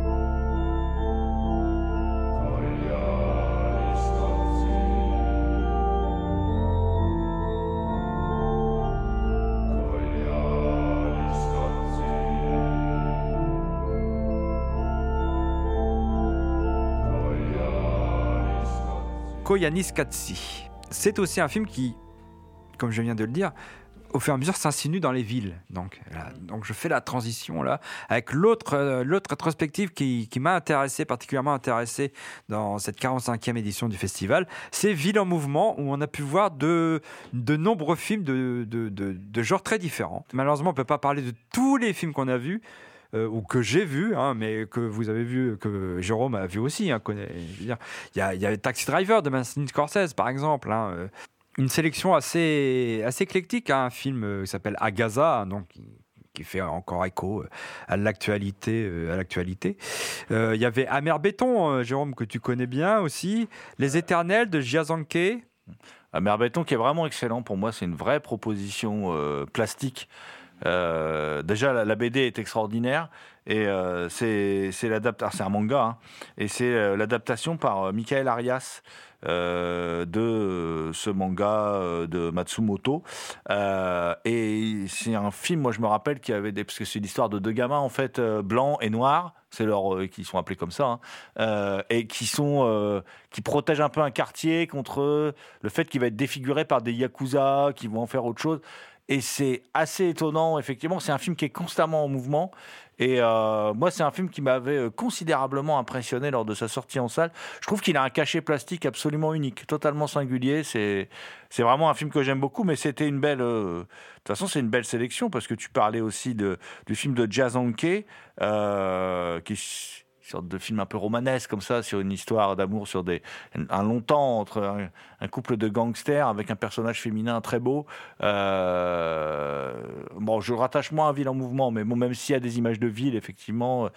Koyaanisqatsi. C'est aussi un film qui, comme je viens de le dire, au fur et à mesure s'insinue dans les villes. Donc, là, donc je fais la transition là avec l'autre, euh, l'autre rétrospective qui, qui m'a intéressé, particulièrement intéressé dans cette quarante-cinquième édition du festival. C'est Ville en mouvement, où on a pu voir de, de nombreux films de, de, de, de genres très différents. Malheureusement, on ne peut pas parler de tous les films qu'on a vus. Euh, ou que j'ai vu, hein, mais que vous avez vu, que Jérôme a vu aussi. Hein, connaît, je veux dire, il y a, il y a Taxi Driver de Martin Scorsese, par exemple. Hein, euh, une sélection assez, assez éclectique, hein, un film euh, qui s'appelle Agaza, donc qui, qui fait encore écho à l'actualité. Euh, à l'actualité. Euh, il y avait Amer Béton, euh, Jérôme, que tu connais bien aussi. Les Éternels de Jiazanke. Amer Béton qui est vraiment excellent. Pour moi, c'est une vraie proposition euh, plastique. Euh, déjà la, la B D est extraordinaire et euh, c'est, c'est, c'est un manga hein, et c'est euh, l'adaptation par euh, Michael Arias euh, de euh, ce manga euh, de Matsumoto euh, et c'est un film, moi je me rappelle qu'il y avait des, parce que c'est l'histoire de deux gamins en fait euh, blancs et noirs, c'est leur euh, qui sont appelés comme ça hein, euh, et qui sont euh, qui protègent un peu un quartier contre le fait qu'il va être défiguré par des yakuza qui vont en faire autre chose. Et c'est assez étonnant, effectivement. C'est un film qui est constamment en mouvement. Et euh, moi, c'est un film qui m'avait considérablement impressionné lors de sa sortie en salle. Je trouve qu'il a un cachet plastique absolument unique, totalement singulier. C'est, c'est vraiment un film que j'aime beaucoup, mais c'était une belle... Euh, de toute façon, c'est une belle sélection, parce que tu parlais aussi de, du film de Jiazanke, euh, qui... une sorte de film un peu romanesque comme ça, sur une histoire d'amour, sur des, un long temps entre un, un couple de gangsters avec un personnage féminin très beau. Euh, bon, je rattache moins à Ville en mouvement, mais bon, même s'il y a des images de ville, effectivement...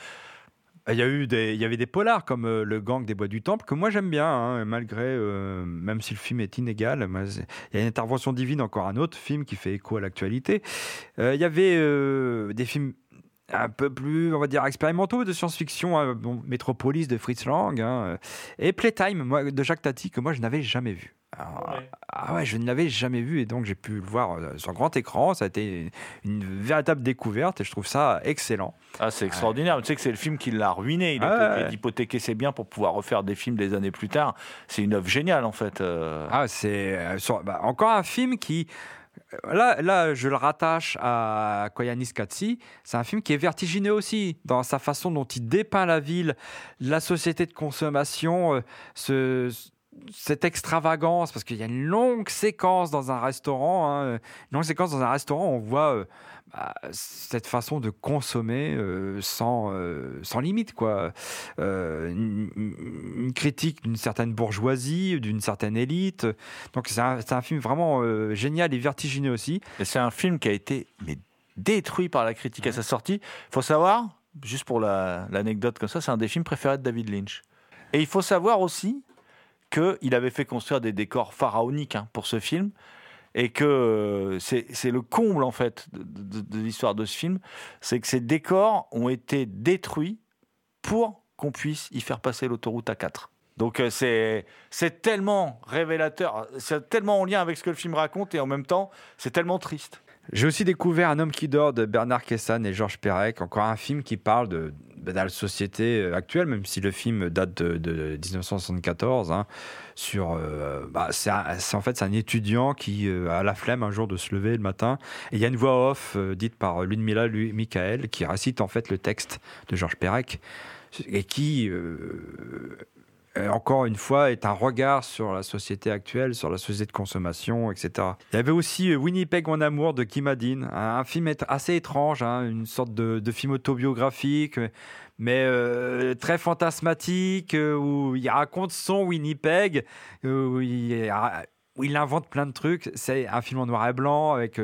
Il y, a eu des, il y avait des polars comme euh, Le Gang des Bois du Temple, que moi j'aime bien, hein, malgré, euh, même si le film est inégal. Moi, il y a une Intervention divine, encore un autre film qui fait écho à l'actualité. Euh, il y avait euh, des films un peu plus, on va dire, expérimentaux de science-fiction, hein, bon, Metropolis de Fritz Lang, hein, et Playtime moi, de Jacques Tati, que moi je n'avais jamais vu. Alors, ouais. Ah ouais, je ne l'avais jamais vu et donc j'ai pu le voir sur grand écran. Ça a été une véritable découverte et je trouve ça excellent. Ah, c'est extraordinaire. Ouais. Tu sais que c'est le film qui l'a ruiné. Il a ah, été ouais. d'hypothéquer ses biens pour pouvoir refaire des films des années plus tard. C'est une œuvre géniale en fait. Euh... Ah, c'est euh, sur, bah, encore un film qui. Là, là, je le rattache à Koyaanisqatsi. C'est un film qui est vertigineux aussi dans sa façon dont il dépeint la ville, la société de consommation, euh, ce, cette extravagance, parce qu'il y a une longue séquence dans un restaurant, hein, une longue séquence dans un restaurant, on voit euh, bah, cette façon de consommer euh, sans, euh, sans limite, quoi. Euh, une, une critique d'une certaine bourgeoisie, d'une certaine élite. Donc c'est un, c'est un film vraiment euh, génial et vertigineux aussi. Et c'est un film qui a été mais, détruit par la critique à sa sortie. Il faut savoir, juste pour la, l'anecdote comme ça, c'est un des films préférés de David Lynch. Et il faut savoir aussi qu'il avait fait construire des décors pharaoniques hein, pour ce film. Et que euh, c'est, c'est le comble en fait de, de, de l'histoire de ce film, c'est que ces décors ont été détruits pour qu'on puisse y faire passer l'autoroute A quatre. Donc euh, c'est, c'est tellement révélateur, c'est tellement en lien avec ce que le film raconte et en même temps c'est tellement triste. J'ai aussi découvert Un homme qui dort de Bernard Kessan et Georges Perec, encore un film qui parle de, de la société actuelle, même si le film date de, de dix-neuf cent soixante-quatorze. Hein, sur, euh, bah, c'est, un, c'est en fait c'est un étudiant qui euh, a la flemme un jour de se lever le matin. Et il y a une voix off euh, dite par Ludmilla Michael qui récite en fait le texte de Georges Perec et qui... Euh, encore une fois, est un regard sur la société actuelle, sur la société de consommation, et cetera. Il y avait aussi Winnipeg en amour de Kim Hadine, un film assez étrange, hein, une sorte de, de film autobiographique, mais euh, très fantasmatique, euh, où il raconte son Winnipeg, euh, où, il, où il invente plein de trucs. C'est un film en noir et blanc, avec euh,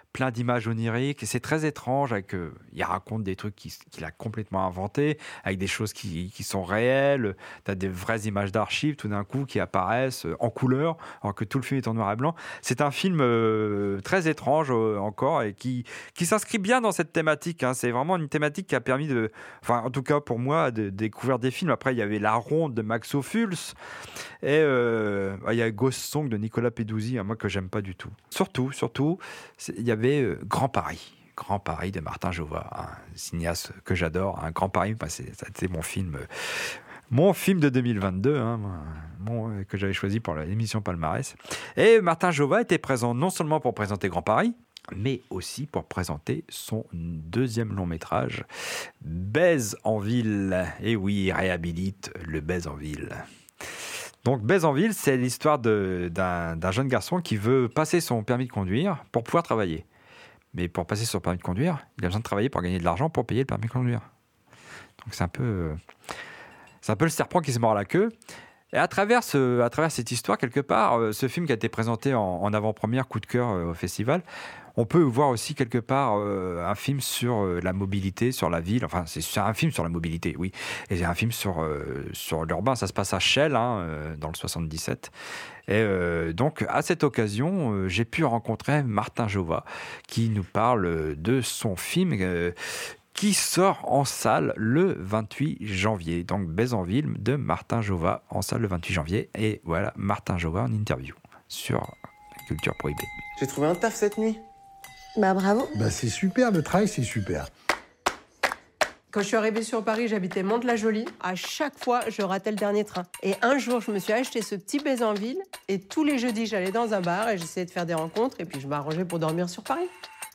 plein d'images oniriques. Et c'est très étrange. Avec, euh, il raconte des trucs qu'il, qu'il a complètement inventés, avec des choses qui, qui sont réelles. Tu as des vraies images d'archives tout d'un coup qui apparaissent en couleur, alors que tout le film est en noir et blanc. C'est un film euh, très étrange euh, encore et qui, qui s'inscrit bien dans cette thématique. Hein. C'est vraiment une thématique qui a permis de, enfin en tout cas pour moi, de, de découvrir des films. Après, il y avait La Ronde de Max Ophuls et euh, il y a Ghost Song de Nicolas Peduzzi, hein, moi que j'aime pas du tout. Surtout, surtout, il y avait euh, Grand Paris. Grand Paris de Martin Jova, un cinéaste que j'adore. Un Grand Paris, bah, c'est, c'était mon film, euh, mon film de deux mille vingt-deux, hein, mon, euh, que j'avais choisi pour l'émission Palmarès. Et Martin Jova était présent non seulement pour présenter Grand Paris, mais aussi pour présenter son deuxième long métrage, Baise en ville. Et oui, il réhabilite le Baise en ville. Donc Baise en ville, c'est l'histoire de, d'un, d'un jeune garçon qui veut passer son permis de conduire pour pouvoir travailler. Mais pour passer son permis de conduire, il a besoin de travailler pour gagner de l'argent pour payer le permis de conduire. Donc c'est un peu, c'est un peu le serpent qui se mord la queue. Et à travers, ce, à travers cette histoire, quelque part, ce film qui a été présenté en, en avant-première, coup de cœur au festival, on peut voir aussi quelque part euh, un film sur euh, la mobilité, sur la ville. Enfin, c'est, c'est un film sur la mobilité, oui. Et c'est un film sur, euh, sur l'urbain. Ça se passe à Chelles, hein, euh, dans le soixante-dix-sept. Et euh, donc, à cette occasion, euh, j'ai pu rencontrer Martin Jova, qui nous parle de son film euh, qui sort en salle le vingt-huit janvier. Donc, Baise en ville de Martin Jova en salle le vingt-huit janvier. Et voilà, Martin Jova en interview sur Culture Prohibée. J'ai trouvé un taf cette nuit. Bah bravo. Bah c'est super, le travail c'est super. Quand je suis arrivée sur Paris, j'habitais Mantes-la-Jolie. À chaque fois, je ratais le dernier train. Et un jour, je me suis acheté ce petit Baise en ville. Et tous les jeudis, j'allais dans un bar et j'essayais de faire des rencontres. Et puis, je m'arrangeais pour dormir sur Paris.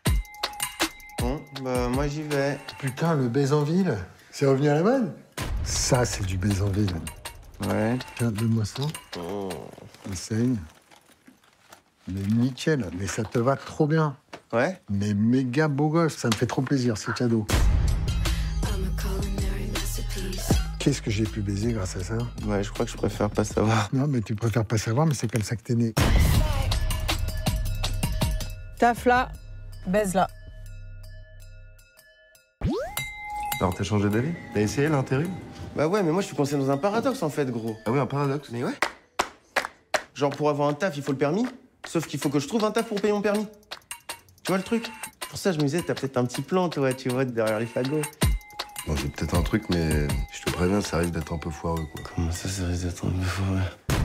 Bon, bah moi j'y vais. Putain, le Baise en ville, c'est revenu à la mode. Ça, c'est du Baise en ville. Ouais. Tiens, donne-moi ça. Oh. Essaye. Mais nickel, mais ça te va trop bien. Ouais. Mais méga beau gosse, ça me fait trop plaisir, c'est cadeau. Qu'est-ce que j'ai pu baiser grâce à ça? Ouais, je crois que je préfère pas savoir. Non, mais tu préfères pas savoir, mais c'est comme ça que t'es né. Taf là, baise là. Alors t'as changé d'avis? T'as essayé l'intérim? Bah ouais, mais moi je suis coincé dans un paradoxe en fait, gros. Ah oui, un paradoxe. Mais ouais. Genre pour avoir un taf, il faut le permis. Sauf qu'il faut que je trouve un taf pour payer mon permis. Tu vois le truc? Pour ça, je me disais, t'as peut-être un petit plan, toi, tu vois, derrière les fagots. Bon, j'ai peut-être un truc, mais je te préviens, ça risque d'être un peu foireux, quoi. Comment ça, ça risque d'être un peu foireux?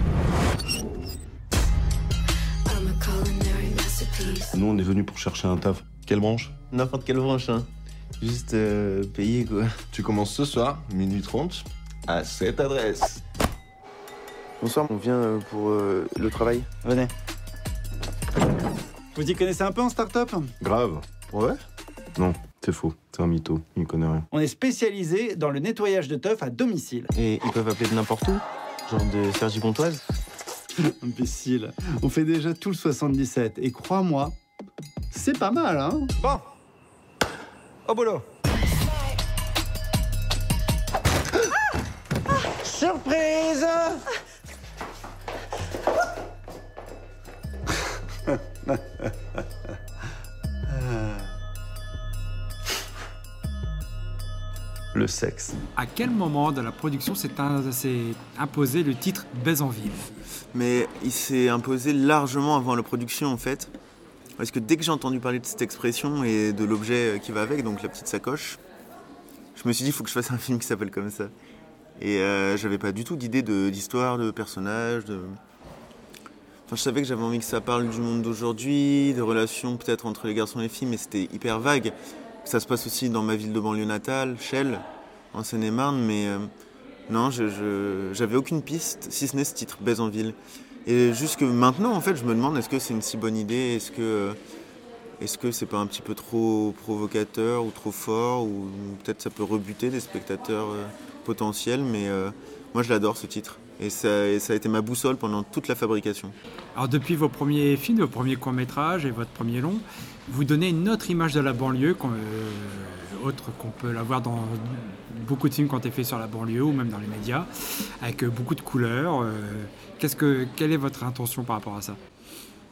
Nous, on est venus pour chercher un taf. Quelle branche? N'importe quelle branche, hein. Juste euh, payer, quoi. Tu commences ce soir, minuit trente, à cette adresse. Bonsoir, on vient euh, pour euh, le travail. Venez. Vous y connaissez un peu en start-up? Grave. Ouais? Non, c'est faux. C'est un mytho. Il connaît rien. On est spécialisé dans le nettoyage de teuf à domicile. Et ils peuvent appeler de n'importe où? Genre de Sergi Pontoise? Imbécile. On fait déjà tout le soixante-dix-sept. Et crois-moi, c'est pas mal, hein? Bon, au boulot. Surprise! Le sexe. À quel moment de la production s'est, un, s'est imposé le titre Baise en ville? Mais il s'est imposé largement avant la production, en fait. Parce que dès que j'ai entendu parler de cette expression et de l'objet qui va avec, donc la petite sacoche, je me suis dit, il faut que je fasse un film qui s'appelle comme ça. Et euh, j'avais pas du tout d'idée de, d'histoire, de personnage, de... Enfin, je savais que j'avais envie que ça parle du monde d'aujourd'hui, de relations peut-être entre les garçons et les filles, mais c'était hyper vague. Ça se passe aussi dans ma ville de banlieue natale, Chelles, en Seine-et-Marne, mais euh, non, je, je, j'avais aucune piste, si ce n'est ce titre, Baise en ville. Et jusque maintenant, en fait, je me demande, est-ce que c'est une si bonne idée? Est-ce que, euh, est-ce que c'est pas un petit peu trop provocateur ou trop fort? Ou peut-être ça peut rebuter des spectateurs euh, potentiels, mais euh, moi je l'adore ce titre. Et ça, et ça a été ma boussole pendant toute la fabrication. Alors depuis vos premiers films, vos premiers courts-métrages et votre premier long, vous donnez une autre image de la banlieue, qu'on, euh, autre qu'on peut la voir dans beaucoup de films qui ont été faits sur la banlieue ou même dans les médias, avec euh, beaucoup de couleurs. Euh, qu'est-ce que, quelle est votre intention par rapport à ça?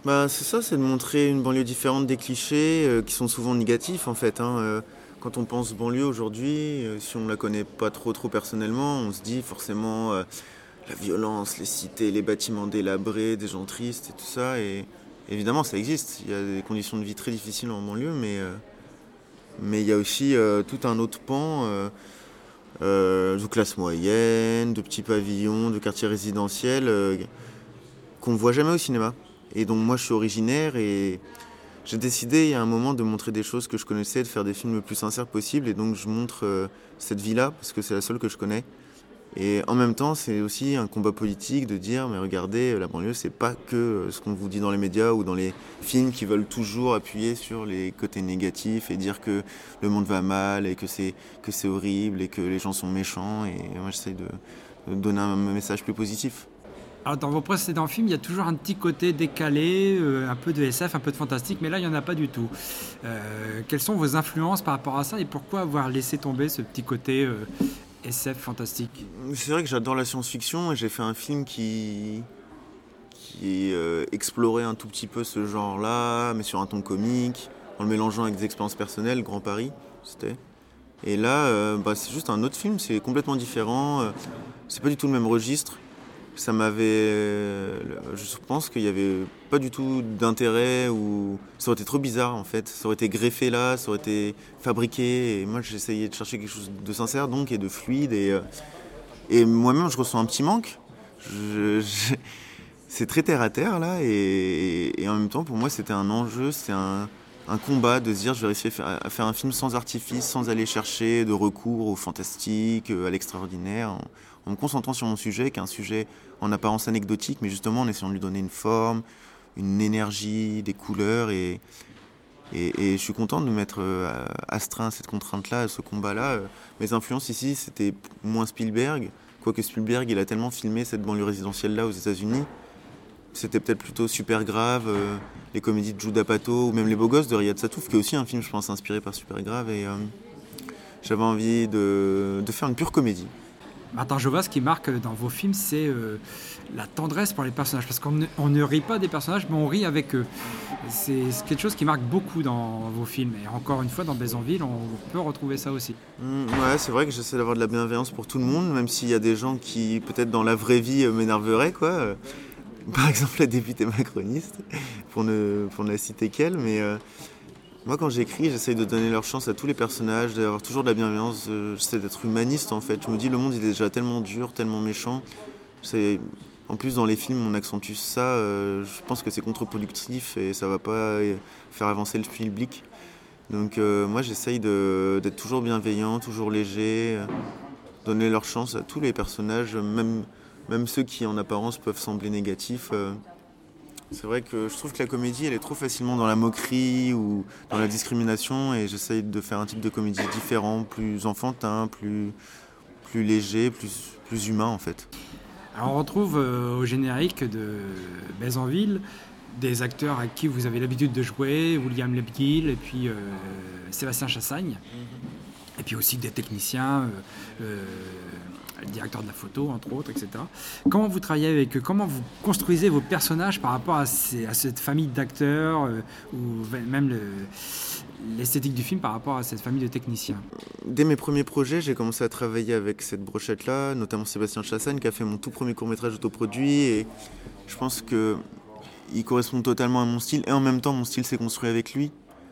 Bah, c'est ça, c'est de montrer une banlieue différente des clichés euh, qui sont souvent négatifs en fait. Hein. Euh, quand on pense banlieue aujourd'hui, euh, si on la connaît pas trop trop personnellement, on se dit forcément euh, la violence, les cités, les bâtiments délabrés, des gens tristes et tout ça. Et évidemment, ça existe. Il y a des conditions de vie très difficiles en banlieue, mais euh, mais il y a aussi euh, tout un autre pan euh, euh, de classe moyenne, de petits pavillons, de quartiers résidentiels euh, qu'on ne voit jamais au cinéma. Et donc moi je suis originaire et j'ai décidé il y a un moment de montrer des choses que je connaissais, de faire des films le plus sincères possible. Et donc je montre euh, cette vie-là parce que c'est la seule que je connais. Et en même temps c'est aussi un combat politique de dire mais regardez, la banlieue c'est pas que ce qu'on vous dit dans les médias ou dans les films qui veulent toujours appuyer sur les côtés négatifs et dire que le monde va mal et que c'est, que c'est horrible et que les gens sont méchants. Et moi j'essaie de, de donner un message plus positif. Alors dans vos précédents films, il y a toujours un petit côté décalé, euh, un peu de S F, un peu de fantastique, mais là, il n'y en a pas du tout. Euh, quelles sont vos influences par rapport à ça et pourquoi avoir laissé tomber ce petit côté euh, S F fantastique ? C'est vrai que j'adore la science-fiction et j'ai fait un film qui, qui euh, explorait un tout petit peu ce genre-là, mais sur un ton comique, en le mélangeant avec des expériences personnelles, Grand Paris, c'était. Et là, euh, bah, c'est juste un autre film, c'est complètement différent, euh, c'est pas du tout le même registre. Ça m'avait... Je pense qu'il n'y avait pas du tout d'intérêt ou... Ça aurait été trop bizarre en fait. Ça aurait été greffé là, ça aurait été fabriqué. Et moi j'essayais de chercher quelque chose de sincère donc et de fluide. Et, et moi-même je ressens un petit manque. Je... Je... C'est très terre à terre là. Et... et en même temps pour moi c'était un enjeu, c'est un... un combat de se dire je vais réussir à faire un film sans artifice, sans aller chercher de recours au fantastique, à l'extraordinaire. En... en me concentrant sur mon sujet, qui est un sujet en apparence anecdotique, mais justement en essayant de lui donner une forme, une énergie, des couleurs. Et, et, et je suis content de me mettre euh, astreint à cette contrainte-là, à ce combat-là. Euh, mes influences ici, c'était moins Spielberg, quoique Spielberg, il a tellement filmé cette banlieue résidentielle-là aux États-Unis. C'était peut-être plutôt Supergrave, euh, les comédies de Judd Apatow, ou même Les Beaux Gosses de Riyad Satouf, qui est aussi un film, je pense, inspiré par Supergrave. Et euh, j'avais envie de, de faire une pure comédie. Martin Jova, ce qui marque dans vos films, c'est euh, la tendresse pour les personnages. Parce qu'on ne, on ne rit pas des personnages, mais on rit avec eux. C'est, c'est quelque chose qui marque beaucoup dans vos films. Et encore une fois, dans Bézanville, on peut retrouver ça aussi. Mmh, ouais, c'est vrai que j'essaie d'avoir de la bienveillance pour tout le monde, même s'il y a des gens qui, peut-être dans la vraie vie, m'énerveraient, quoi. Par exemple, la députée macroniste, pour ne, pour ne la citer qu'elle. Mais euh, moi, quand j'écris, j'essaie de donner leur chance à tous les personnages, d'avoir toujours de la bienveillance. Euh, j'essaie d'être humaniste, en fait. Je me dis, le monde, il est déjà tellement dur, tellement méchant. C'est... En plus, dans les films, on accentue ça. Euh, je pense que c'est contre-productif et ça va pas faire avancer le public. Donc, euh, moi, j'essaye de, d'être toujours bienveillant, toujours léger, euh, donner leur chance à tous les personnages, même, même ceux qui, en apparence, peuvent sembler négatifs. Euh, C'est vrai que je trouve que la comédie, elle est trop facilement dans la moquerie ou dans la discrimination et j'essaye de faire un type de comédie différent, plus enfantin, plus, plus léger, plus, plus humain en fait. Alors on retrouve euh, au générique de Bézanville des acteurs avec qui vous avez l'habitude de jouer, William Lebguil et puis euh, Sébastien Chassagne, et puis aussi des techniciens, euh, euh, le directeur de la photo, entre autres, et cetera. Comment vous travaillez avec eux ? Comment vous construisez vos personnages par rapport à, ces, à cette famille d'acteurs euh, ou même le, l'esthétique du film par rapport à cette famille de techniciens ? Dès mes premiers projets, j'ai commencé à travailler avec cette brochette-là, notamment Sébastien Chassagne qui a fait mon tout premier court-métrage autoproduit et je pense qu'il correspond totalement à mon style et en même temps mon style s'est construit avec lui.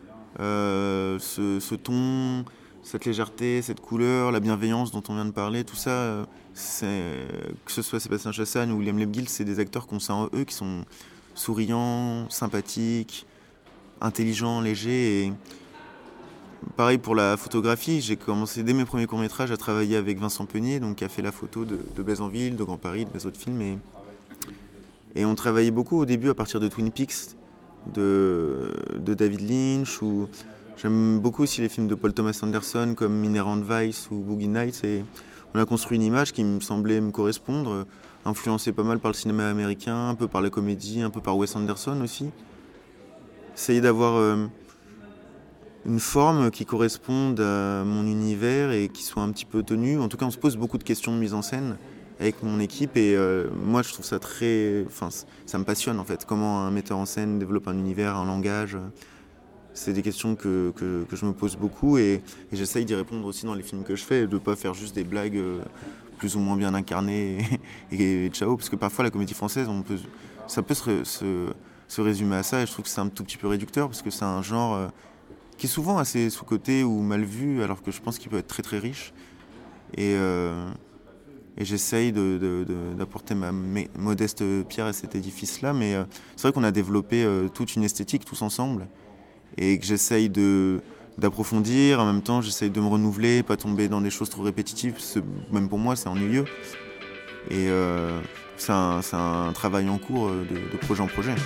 Euh, ce, ce ton... cette légèreté, cette couleur, la bienveillance dont on vient de parler, tout ça, c'est, que ce soit Sébastien Chassagne ou William Lebguil, c'est des acteurs qu'on sent en eux, qui sont souriants, sympathiques, intelligents, légers. Et pareil pour la photographie, j'ai commencé dès mes premiers courts-métrages à travailler avec Vincent Peunier, donc qui a fait la photo de, de Bézanville, de Grand Paris, de mes autres films. Et, et on travaillait beaucoup au début à partir de Twin Peaks, de, de David Lynch ou... J'aime beaucoup aussi les films de Paul Thomas Anderson comme Inherent Vice ou Boogie Nights et on a construit une image qui me semblait me correspondre, influencée pas mal par le cinéma américain, un peu par la comédie, un peu par Wes Anderson aussi. Essayer d'avoir euh, une forme qui corresponde à mon univers et qui soit un petit peu tenue. En tout cas, on se pose beaucoup de questions de mise en scène avec mon équipe et euh, moi je trouve ça très... Enfin, ça me passionne en fait, comment un metteur en scène développe un univers, un langage. C'est des questions que, que, que je me pose beaucoup et, et j'essaye d'y répondre aussi dans les films que je fais, de ne pas faire juste des blagues euh, plus ou moins bien incarnées et, et, et ciao, parce que parfois la comédie française, on peut, ça peut se, se, se résumer à ça et je trouve que c'est un tout petit peu réducteur parce que c'est un genre euh, qui est souvent assez sous-coté ou mal vu alors que je pense qu'il peut être très très riche et, euh, et j'essaye de, de, de, d'apporter ma m- modeste pierre à cet édifice-là, mais euh, c'est vrai qu'on a développé euh, toute une esthétique tous ensemble et que j'essaye de, d'approfondir, en même temps j'essaye de me renouveler, pas tomber dans des choses trop répétitives, parce que même pour moi c'est ennuyeux. Et euh, c'est, un, c'est un travail en cours de, de projet en projet.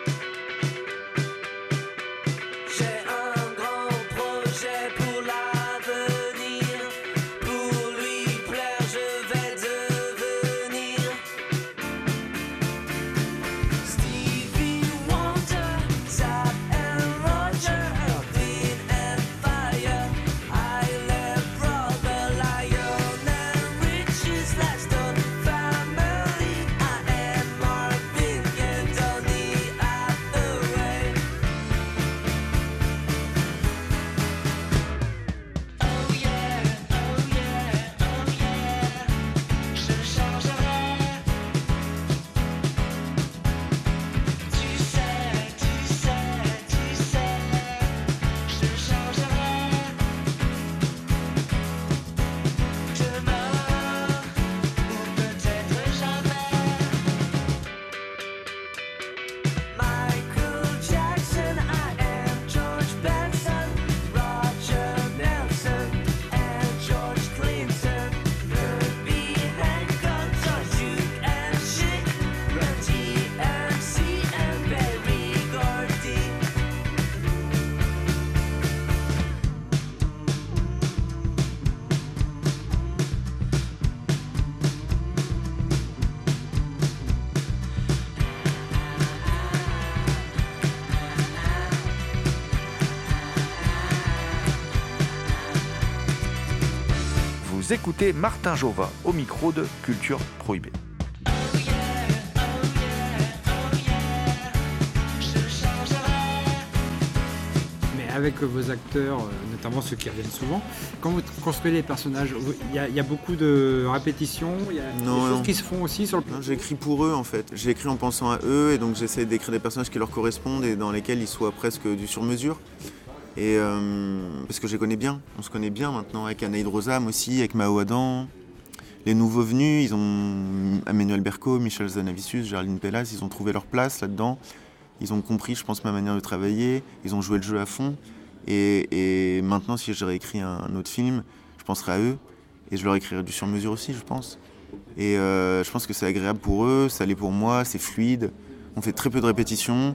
Vous écoutez Martin Jova au micro de Culture Prohibée. Mais avec vos acteurs, notamment ceux qui reviennent souvent, quand vous construisez les personnages, il y, y a beaucoup de répétitions, il y a non, des choses non. qui se font aussi sur le... Non, j'écris pour eux en fait. J'écris en pensant à eux et donc j'essaie d'écrire des personnages qui leur correspondent et dans lesquels ils soient presque du sur-mesure. Et euh, parce que je les connais bien, on se connaît bien maintenant, avec Anaïd Rosam aussi, avec Mao Adam. Les nouveaux venus, ils ont Emmanuel Berco, Michel Zanavicius, Géraldine Pellas, ils ont trouvé leur place là-dedans. Ils ont compris, je pense, ma manière de travailler, ils ont joué le jeu à fond. Et, et maintenant, si j'aurais écrit un, un autre film, je penserais à eux. Et je leur écrirais du sur-mesure aussi, je pense. Et euh, je pense que c'est agréable pour eux, ça l'est pour moi, c'est fluide. On fait très peu de répétitions.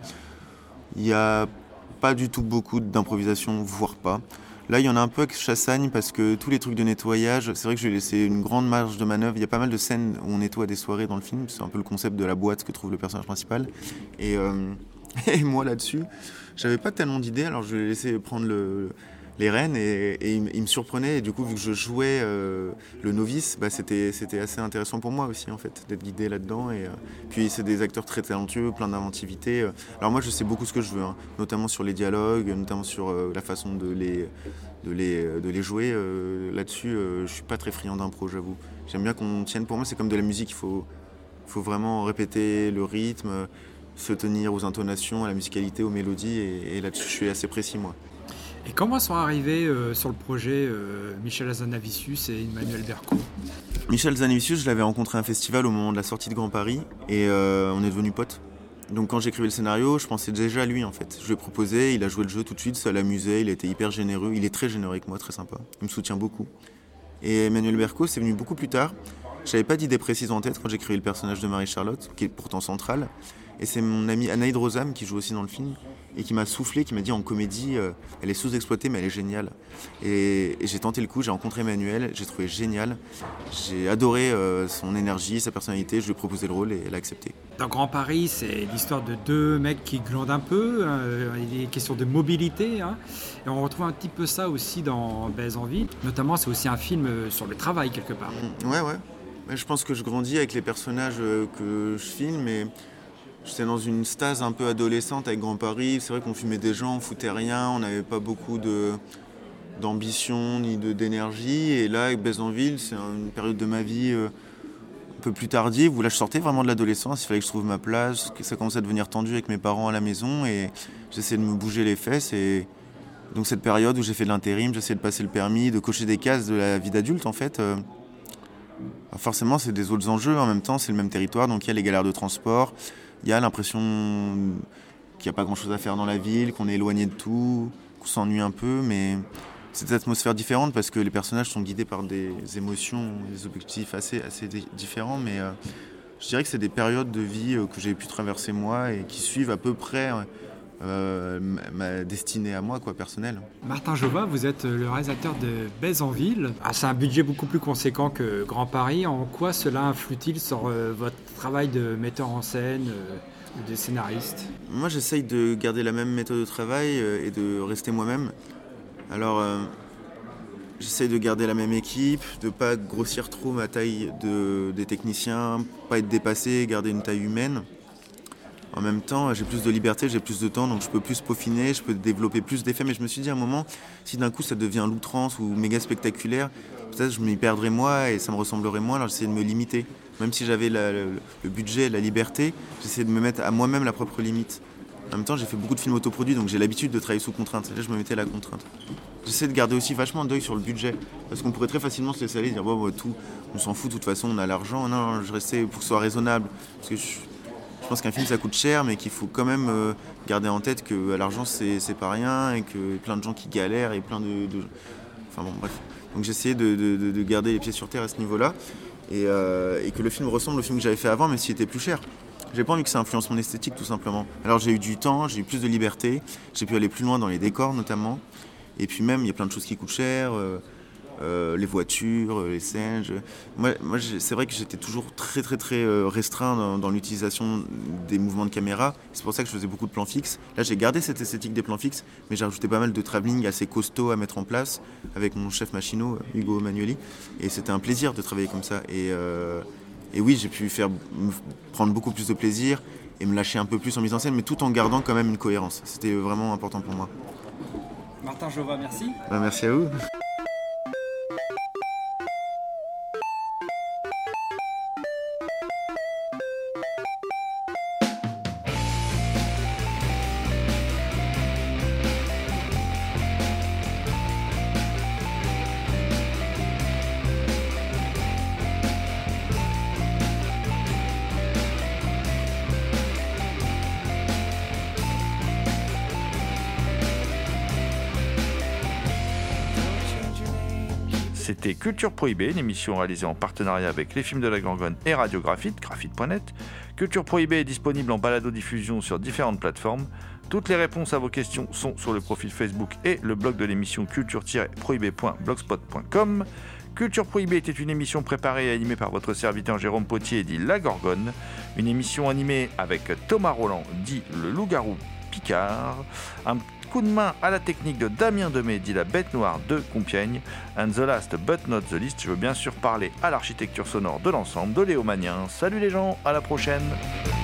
Il y a pas du tout beaucoup d'improvisation, voire pas. Là, il y en a un peu avec Chassagne parce que tous les trucs de nettoyage, c'est vrai que je lui ai laissé une grande marge de manœuvre. Il y a pas mal de scènes où on nettoie des soirées dans le film. C'est un peu le concept de la boîte que trouve le personnage principal. Et, euh, et moi, là-dessus, j'avais pas tellement d'idées. Alors, je lui ai laissé prendre le, les rênes et, et il, il me surprenait. Et du coup, vu que je jouais euh, le novice, bah, c'était, c'était assez intéressant pour moi aussi, en fait, d'être guidé là-dedans. Et euh, puis, c'est des acteurs très talentueux, plein d'inventivité. Alors moi, je sais beaucoup ce que je veux, hein, notamment sur les dialogues, notamment sur euh, la façon de les, de les, de les jouer. Euh, là-dessus, euh, je suis pas très friand d'impro, j'avoue. J'aime bien qu'on tienne. Pour moi, c'est comme de la musique. Il faut, faut vraiment répéter le rythme, se tenir aux intonations, à la musicalité, aux mélodies. Et, et là-dessus, je suis assez précis, moi. Et comment sont arrivés euh, sur le projet euh, Michel Hazanavicius et Emmanuel Berco ? Michel Hazanavicius, je l'avais rencontré à un festival au moment de la sortie de Grand Paris et euh, on est devenus potes. Donc quand j'écrivais le scénario, je pensais déjà à lui en fait. Je lui ai proposé, il a joué le jeu tout de suite, ça l'amusait, il était hyper généreux, il est très généreux avec moi, très sympa. Il me soutient beaucoup. Et Emmanuel Berco, c'est venu beaucoup plus tard. J'avais pas d'idée précise en tête quand j'écrivais le personnage de Marie-Charlotte, qui est pourtant central. Et c'est mon amie Anaïd Rosam qui joue aussi dans le film et qui m'a soufflé, qui m'a dit en comédie, euh, elle est sous-exploitée mais elle est géniale. Et, et j'ai tenté le coup, j'ai rencontré Emmanuel, j'ai trouvé génial. J'ai adoré euh, son énergie, sa personnalité, je lui ai proposé le rôle et elle a accepté. Dans Grand Paris, c'est l'histoire de deux mecs qui glandent un peu, euh, il est question de mobilité, hein, et on retrouve un petit peu ça aussi dans Baise en ville. Notamment, c'est aussi un film sur le travail quelque part. Ouais, ouais. Je pense que je grandis avec les personnages que je filme et j'étais dans une stase un peu adolescente avec Grand Paris. C'est vrai qu'on filmait des gens, on foutait rien, on n'avait pas beaucoup de, d'ambition ni de, d'énergie. Et là, avec Baise en ville, c'est une période de ma vie euh, un peu plus tardive où là, je sortais vraiment de l'adolescence. Il fallait que je trouve ma place, que ça commençait à devenir tendu avec mes parents à la maison et j'essayais de me bouger les fesses. Et donc cette période où j'ai fait de l'intérim, j'essayais de passer le permis, de cocher des cases de la vie d'adulte en fait. Euh, forcément, c'est des autres enjeux. En même temps, c'est le même territoire, donc il y a les galères de transport. Il y a l'impression qu'il n'y a pas grand-chose à faire dans la ville, qu'on est éloigné de tout, qu'on s'ennuie un peu, mais c'est des atmosphères différentes parce que les personnages sont guidés par des émotions, des objectifs assez, assez différents, mais euh, je dirais que c'est des périodes de vie euh, que j'ai pu traverser moi et qui suivent à peu près euh, ma destinée à moi, quoi, personnelle. Martin Jova, vous êtes le réalisateur de Baise en ville. Ah, c'est un budget beaucoup plus conséquent que Grand Paris. En quoi cela influe-t-il sur euh, votre travail de metteur en scène euh, ou de scénariste ? Moi, j'essaye de garder la même méthode de travail euh, et de rester moi-même. Alors, euh, j'essaye de garder la même équipe, de ne pas grossir trop ma taille de, des techniciens, pas être dépassé, garder une taille humaine. En même temps, j'ai plus de liberté, j'ai plus de temps, donc je peux plus peaufiner, je peux développer plus d'effets. Mais je me suis dit à un moment, si d'un coup ça devient l'outrance ou méga spectaculaire, peut-être je m'y perdrais moi et ça me ressemblerait moins, alors j'essayais de me limiter. Même si j'avais la, le, le budget, la liberté, j'essayais de me mettre à moi-même la propre limite. En même temps, j'ai fait beaucoup de films autoproduits, donc j'ai l'habitude de travailler sous contrainte. Là, je me mettais à la contrainte. J'essaie de garder aussi vachement d'œil sur le budget, parce qu'on pourrait très facilement se laisser aller et dire bon, bah, tout, on s'en fout, de toute façon, on a l'argent. Non, non, je restais pour que ce soit raisonnable. Parce que je, je pense qu'un film, ça coûte cher, mais qu'il faut quand même euh, garder en tête que l'argent, c'est, c'est pas rien, et qu'il y a plein de gens qui galèrent, et plein de... de... Enfin bon, bref. Donc j'essayais de, de, de garder les pieds sur terre à ce niveau-là, et, euh, et que le film ressemble au film que j'avais fait avant, mais s'il était plus cher. J'ai pas envie que ça influence mon esthétique, tout simplement. Alors j'ai eu du temps, j'ai eu plus de liberté, j'ai pu aller plus loin dans les décors notamment. Et puis même, il y a plein de choses qui coûtent cher, euh, euh, les voitures, les scènes. Je... Moi, moi c'est vrai que j'étais toujours très très très restreint dans, dans l'utilisation des mouvements de caméra. C'est pour ça que je faisais beaucoup de plans fixes. Là, j'ai gardé cette esthétique des plans fixes, mais j'ai rajouté pas mal de travelling assez costauds à mettre en place avec mon chef machinot, Hugo Manueli. Et c'était un plaisir de travailler comme ça. Et... Euh... Et oui, j'ai pu faire, prendre beaucoup plus de plaisir et me lâcher un peu plus en mise en scène, mais tout en gardant quand même une cohérence. C'était vraiment important pour moi. Martin Jova, merci. Ben, merci à vous. C'était Culture Prohibée, une émission réalisée en partenariat avec les films de la Gorgone et Radio Graphite, graphite point net. Culture Prohibée est disponible en balado-diffusion sur différentes plateformes. Toutes les réponses à vos questions sont sur le profil Facebook et le blog de l'émission culture tiret prohibée point blogspot point com. Culture Prohibée était une émission préparée et animée par votre serviteur Jérôme Potier, dit La Gorgone. Une émission animée avec Thomas Roland, dit Le Loup-Garou Picard. Un coup de main à la technique de Damien Demey, dit La Bête Noire de Compiègne. And the last but not the least, je veux bien sûr parler à l'architecture sonore de l'ensemble de Léo Magnien. Salut les gens, à la prochaine.